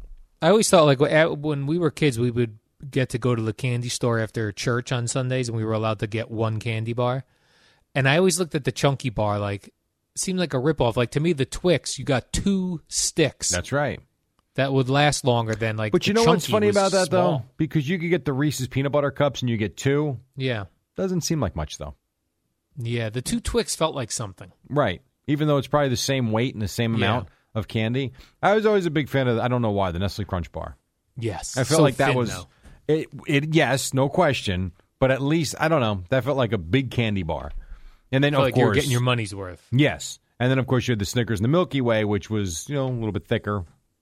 Speaker 8: I always thought, like, at- when we were kids, we would get to go to the candy store after church on Sundays, and we were allowed to get one candy bar. And I always looked at the chunky bar, like, it seemed like a ripoff. Like, to me, the Twix, you got two sticks.
Speaker 9: That's right.
Speaker 8: That would last longer than, like,
Speaker 9: But you
Speaker 8: the
Speaker 9: know what's
Speaker 8: chunky
Speaker 9: funny
Speaker 8: was
Speaker 9: about that,
Speaker 8: small.
Speaker 9: though? Because you could get the Reese's peanut butter cups and you get two.
Speaker 8: Yeah.
Speaker 9: Doesn't seem like much, though.
Speaker 8: Yeah, the two Twix felt like something.
Speaker 9: Right. Even though it's probably the same weight and the same
Speaker 8: Yeah.
Speaker 9: amount of candy. I was always a big fan of, I don't know why, the Nestle Crunch bar.
Speaker 8: Yes.
Speaker 9: I felt
Speaker 8: So
Speaker 9: like that
Speaker 8: thin,
Speaker 9: was,
Speaker 8: though.
Speaker 9: it, it. Yes, no question. But at least, I don't know, that felt like a big candy bar. And then,
Speaker 8: Felt
Speaker 9: of
Speaker 8: like you were
Speaker 9: course,
Speaker 8: getting your money's worth.
Speaker 9: yes. And then, of course, you had the Snickers and the Milky Way, which was, you know, a little bit thicker.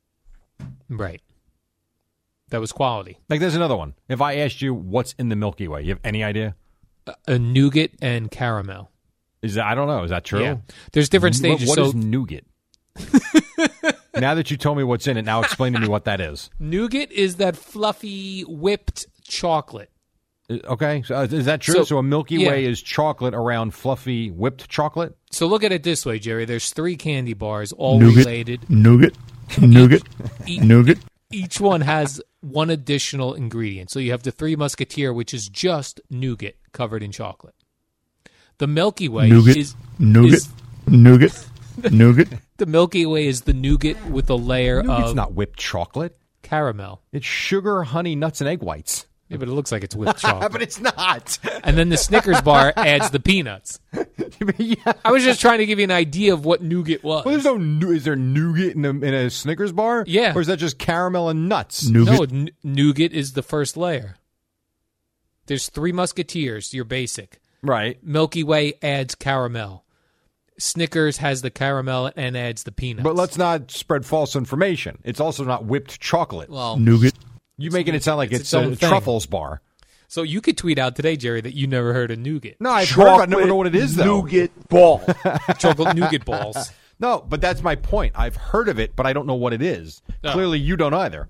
Speaker 8: Right. That was quality.
Speaker 9: Like, there's another one. If I asked you what's in the Milky Way, you have any idea?
Speaker 8: A, a nougat and caramel.
Speaker 9: Is that, I don't know. Is that true?
Speaker 8: Yeah. There's different
Speaker 9: N-
Speaker 8: stages.
Speaker 9: What
Speaker 8: so
Speaker 9: is nougat? Now that you told me what's in it, now explain to me what that is.
Speaker 8: nougat is that fluffy whipped chocolate.
Speaker 9: Uh, Okay, so uh, is that true? So,
Speaker 8: So,
Speaker 9: a Milky
Speaker 8: yeah.
Speaker 9: Way is chocolate around fluffy whipped chocolate?
Speaker 8: So look at it this way, Jerry. There's three candy bars, all
Speaker 11: Nougat.
Speaker 8: related.
Speaker 11: Nougat.
Speaker 16: Nougat.
Speaker 8: Each,
Speaker 16: Nougat.
Speaker 8: Each one has one additional ingredient. So you have the Three Musketeer, which is just nougat covered in chocolate. The Milky Way
Speaker 16: nougat.
Speaker 8: is
Speaker 16: nougat.
Speaker 8: Is,
Speaker 16: nougat. Nougat.
Speaker 8: The Milky Way is the nougat with a layer
Speaker 9: Nougat's
Speaker 8: of
Speaker 9: not whipped chocolate.
Speaker 8: Caramel.
Speaker 9: It's sugar, honey, nuts, and egg whites.
Speaker 8: Yeah, but it looks like it's whipped chocolate.
Speaker 9: But it's not.
Speaker 8: And then the Snickers bar adds the peanuts.
Speaker 9: Yeah.
Speaker 8: I was just trying to give you an idea of what nougat was.
Speaker 9: Well, there's no. Is there nougat in a, in a Snickers bar?
Speaker 8: Yeah.
Speaker 9: Or is that just caramel and nuts?
Speaker 8: Nougat. No, n- nougat is the first layer. There's Three Musketeers, your basic.
Speaker 9: Right.
Speaker 8: Milky Way adds caramel. Snickers has the caramel and adds the peanuts.
Speaker 9: But let's not spread false information. It's also not whipped chocolate.
Speaker 8: Well,
Speaker 16: nougat.
Speaker 9: You're making it sound like it's,
Speaker 8: it's
Speaker 9: a
Speaker 8: its thing.
Speaker 9: Truffles bar.
Speaker 8: So you could tweet out today, Jerry, that you never heard of nougat.
Speaker 9: No, I've heard. I never know what it is, though.
Speaker 16: Nougat ball.
Speaker 8: Chocolate nougat balls.
Speaker 9: No, but that's my point. I've heard of it, but I don't know what it is.
Speaker 8: No.
Speaker 9: Clearly, you don't either.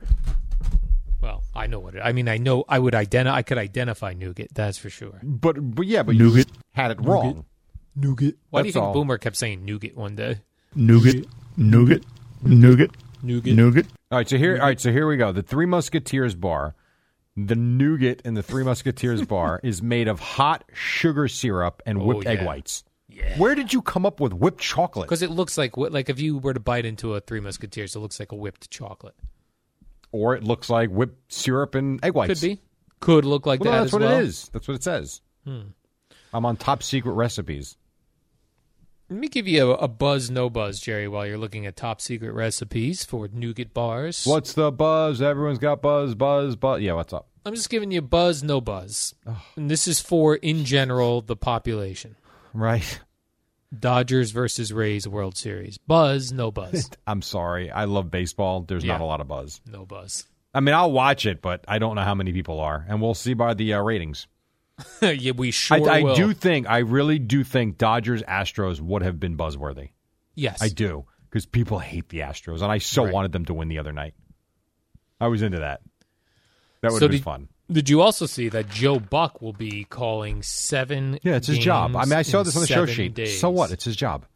Speaker 8: Well, I know what it. I mean, I know. I would identi- I could identify nougat. That's for sure.
Speaker 9: But, but yeah, but
Speaker 16: nougat.
Speaker 9: you had it wrong.
Speaker 16: Nougat.
Speaker 8: Why
Speaker 9: That's
Speaker 8: do you think
Speaker 9: all.
Speaker 8: Boomer kept saying nougat one day?
Speaker 16: Nougat. Nougat. Nougat.
Speaker 8: Nougat.
Speaker 9: Nougat. All right, so here, all right, so here we go. The Three Musketeers bar, the nougat in the Three Musketeers bar is made of hot sugar syrup and
Speaker 8: Oh,
Speaker 9: whipped
Speaker 8: yeah.
Speaker 9: egg whites.
Speaker 8: Yeah.
Speaker 9: Where did you come up with whipped chocolate?
Speaker 8: Because it looks like what, like if you were to bite into a Three Musketeers, it looks like a whipped chocolate.
Speaker 9: Or it looks like whipped syrup and egg whites.
Speaker 8: Could be. Could look like
Speaker 9: well,
Speaker 8: that
Speaker 9: no, that's
Speaker 8: as
Speaker 9: what
Speaker 8: well.
Speaker 9: it is. That's what it says.
Speaker 8: Hmm.
Speaker 9: I'm on Top Secret Recipes.
Speaker 8: Let me give you a, a buzz, no buzz, Jerry, while you're looking at top secret recipes for nougat bars.
Speaker 9: What's the buzz? Everyone's got buzz, buzz, buzz. Yeah, what's up?
Speaker 8: I'm just giving you buzz, no buzz. And this is for, in general, the population.
Speaker 9: Right.
Speaker 8: Dodgers versus Rays World Series. Buzz, no buzz.
Speaker 9: I'm sorry. I love baseball. There's
Speaker 8: Yeah.
Speaker 9: not a lot of buzz.
Speaker 8: No buzz.
Speaker 9: I mean, I'll watch it, but I don't know how many people are. And we'll see by the uh, ratings.
Speaker 8: Yeah, we sure
Speaker 9: I, I
Speaker 8: will.
Speaker 9: do think, I really do think Dodgers Astros would have been buzzworthy.
Speaker 8: Yes.
Speaker 9: I do. Because people hate the Astros, and I so
Speaker 8: Right.
Speaker 9: wanted them to win the other night. I was into that. That would
Speaker 8: So
Speaker 9: have been
Speaker 8: did-
Speaker 9: fun.
Speaker 8: Did you also see that Joe Buck will be calling seven
Speaker 9: Yeah, it's his job. I mean, I saw
Speaker 8: games
Speaker 9: this on the
Speaker 8: in
Speaker 9: show
Speaker 8: seven
Speaker 9: sheet.
Speaker 8: days?
Speaker 9: So what? It's his job.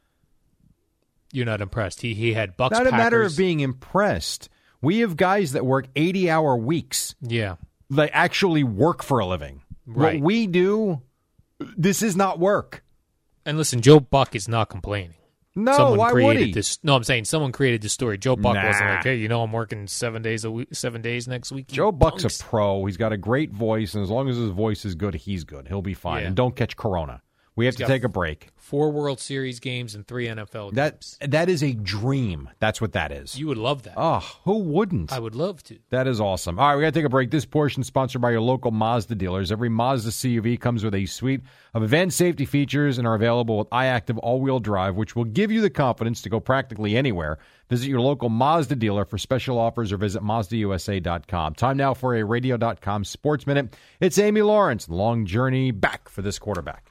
Speaker 8: You're not impressed. He he had Bucks
Speaker 9: Not a matter
Speaker 8: Packers.
Speaker 9: of being impressed. We have guys that work eighty-hour weeks.
Speaker 8: Yeah.
Speaker 9: They actually work for a living.
Speaker 8: Right.
Speaker 9: What we do, this is not work.
Speaker 8: And listen, Joe Buck is not complaining.
Speaker 9: No,
Speaker 8: someone
Speaker 9: why
Speaker 8: created
Speaker 9: would he?
Speaker 8: This, no, I'm saying someone created this story. Joe Buck wasn't
Speaker 9: Nah.
Speaker 8: like, hey, you know, I'm working seven days a week, seven days next week. you
Speaker 9: Joe Buck's
Speaker 8: punks."
Speaker 9: a pro. He's got a great voice, and as long as his voice is good, he's good. He'll be fine.
Speaker 8: Yeah.
Speaker 9: And don't catch corona. We have
Speaker 8: He's
Speaker 9: to
Speaker 8: got
Speaker 9: take a break.
Speaker 8: Four World Series games and three N F L games.
Speaker 9: That that is a dream. That's what that is.
Speaker 8: You would love that.
Speaker 9: Oh, who wouldn't?
Speaker 8: I would love to.
Speaker 9: That is awesome. All right, we got to take a break. This portion is sponsored by your local Mazda dealers. Every Mazda C U V comes with a suite of advanced safety features and are available with iActive all-wheel drive, which will give you the confidence to go practically anywhere. Visit your local Mazda dealer for special offers or visit Mazda U S A dot com. Time now for a radio dot com Sports Minute. It's Amy Lawrence. Long journey back for this quarterback.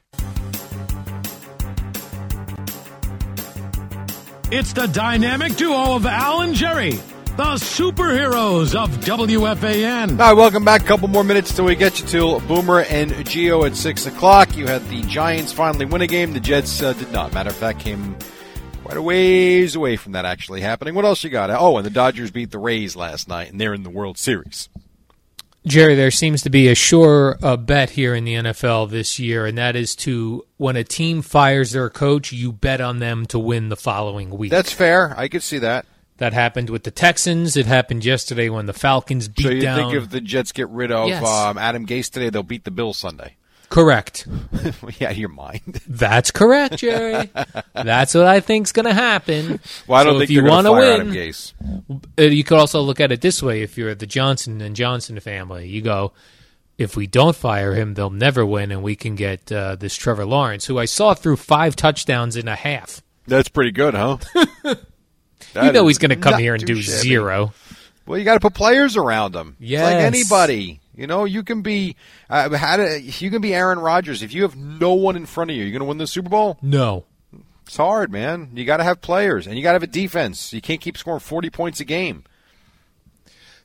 Speaker 11: It's the dynamic duo of Al and Jerry, the superheroes of W F A N.
Speaker 17: All right, welcome back. A couple more minutes till we get you to Boomer and Gio at six o'clock. You had the Giants finally win a game. The Jets uh, did not. Matter of fact, came quite a ways away from that actually happening. What else you got? Oh, and the Dodgers beat the Rays last night, and they're in the World Series.
Speaker 8: Jerry, there seems to be a sure uh, bet here in the N F L this year, and that is to, when a team fires their coach, you bet on them to win the following week.
Speaker 17: That's fair. I could see that.
Speaker 8: That happened with the Texans. It happened yesterday when the Falcons beat
Speaker 17: So you
Speaker 8: down.
Speaker 17: think if the Jets get rid of
Speaker 8: Yes.
Speaker 17: um, Adam Gase today, they'll beat the Bills Sunday?
Speaker 8: Correct.
Speaker 17: Yeah, your mind.
Speaker 8: That's correct, Jerry. That's what I think's going to happen.
Speaker 17: Well, I don't
Speaker 8: so
Speaker 17: think
Speaker 8: if you
Speaker 17: they're going to
Speaker 8: wanna
Speaker 17: fire
Speaker 8: win,
Speaker 17: Adam Gase.
Speaker 8: uh, you could also look at it this way. If you're the Johnson and Johnson family, you go, if we don't fire him, they'll never win, and we can get uh, this Trevor Lawrence, who I saw threw five touchdowns in a half.
Speaker 17: That's pretty good, huh?
Speaker 8: You know he's going to come
Speaker 17: not
Speaker 8: here and
Speaker 17: too
Speaker 8: do
Speaker 17: shabby.
Speaker 8: zero.
Speaker 17: Well, you got to put players around him.
Speaker 8: Yes.
Speaker 17: It's like anybody. You know, you can be uh, how to, you can be Aaron Rodgers. If you have no one in front of you, you're going to win the Super Bowl?
Speaker 8: No.
Speaker 17: It's hard, man. You got to have players, and you got to have a defense. You can't keep scoring forty points a game.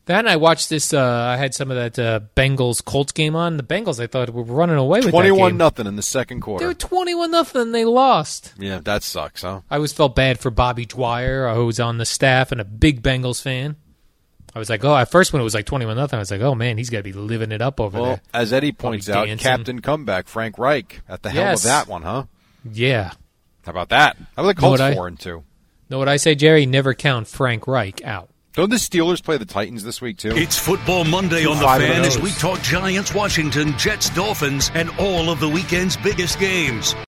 Speaker 8: Then I watched this. Uh, I had some of that uh, Bengals Colts game on. The Bengals, I thought, were running away with that game.
Speaker 17: twenty-one nothing in the second quarter.
Speaker 8: They were twenty-one nothing, and they lost.
Speaker 17: Yeah, that sucks, huh?
Speaker 8: I always felt bad for Bobby Dwyer, who was on the staff and a big Bengals fan. I was like, oh, at first when it was like twenty-one nothing, I was like, oh, man, he's got to be living it up over
Speaker 17: well,
Speaker 8: there.
Speaker 17: As Eddie points out,
Speaker 8: dancing.
Speaker 17: Captain Comeback, Frank Reich, at the helm
Speaker 8: Yes.
Speaker 17: of that one, huh?
Speaker 8: Yeah.
Speaker 17: How about that? How about the
Speaker 8: Know
Speaker 17: Colts
Speaker 8: what I-
Speaker 17: four and two?
Speaker 8: Know what I say, Jerry? Never count Frank Reich out.
Speaker 17: Don't the Steelers play the Titans this week, too?
Speaker 11: It's Football Monday on The
Speaker 17: Five of
Speaker 11: Fan as
Speaker 17: those.
Speaker 11: we talk Giants, Washington, Jets, Dolphins, and all of the weekend's biggest games.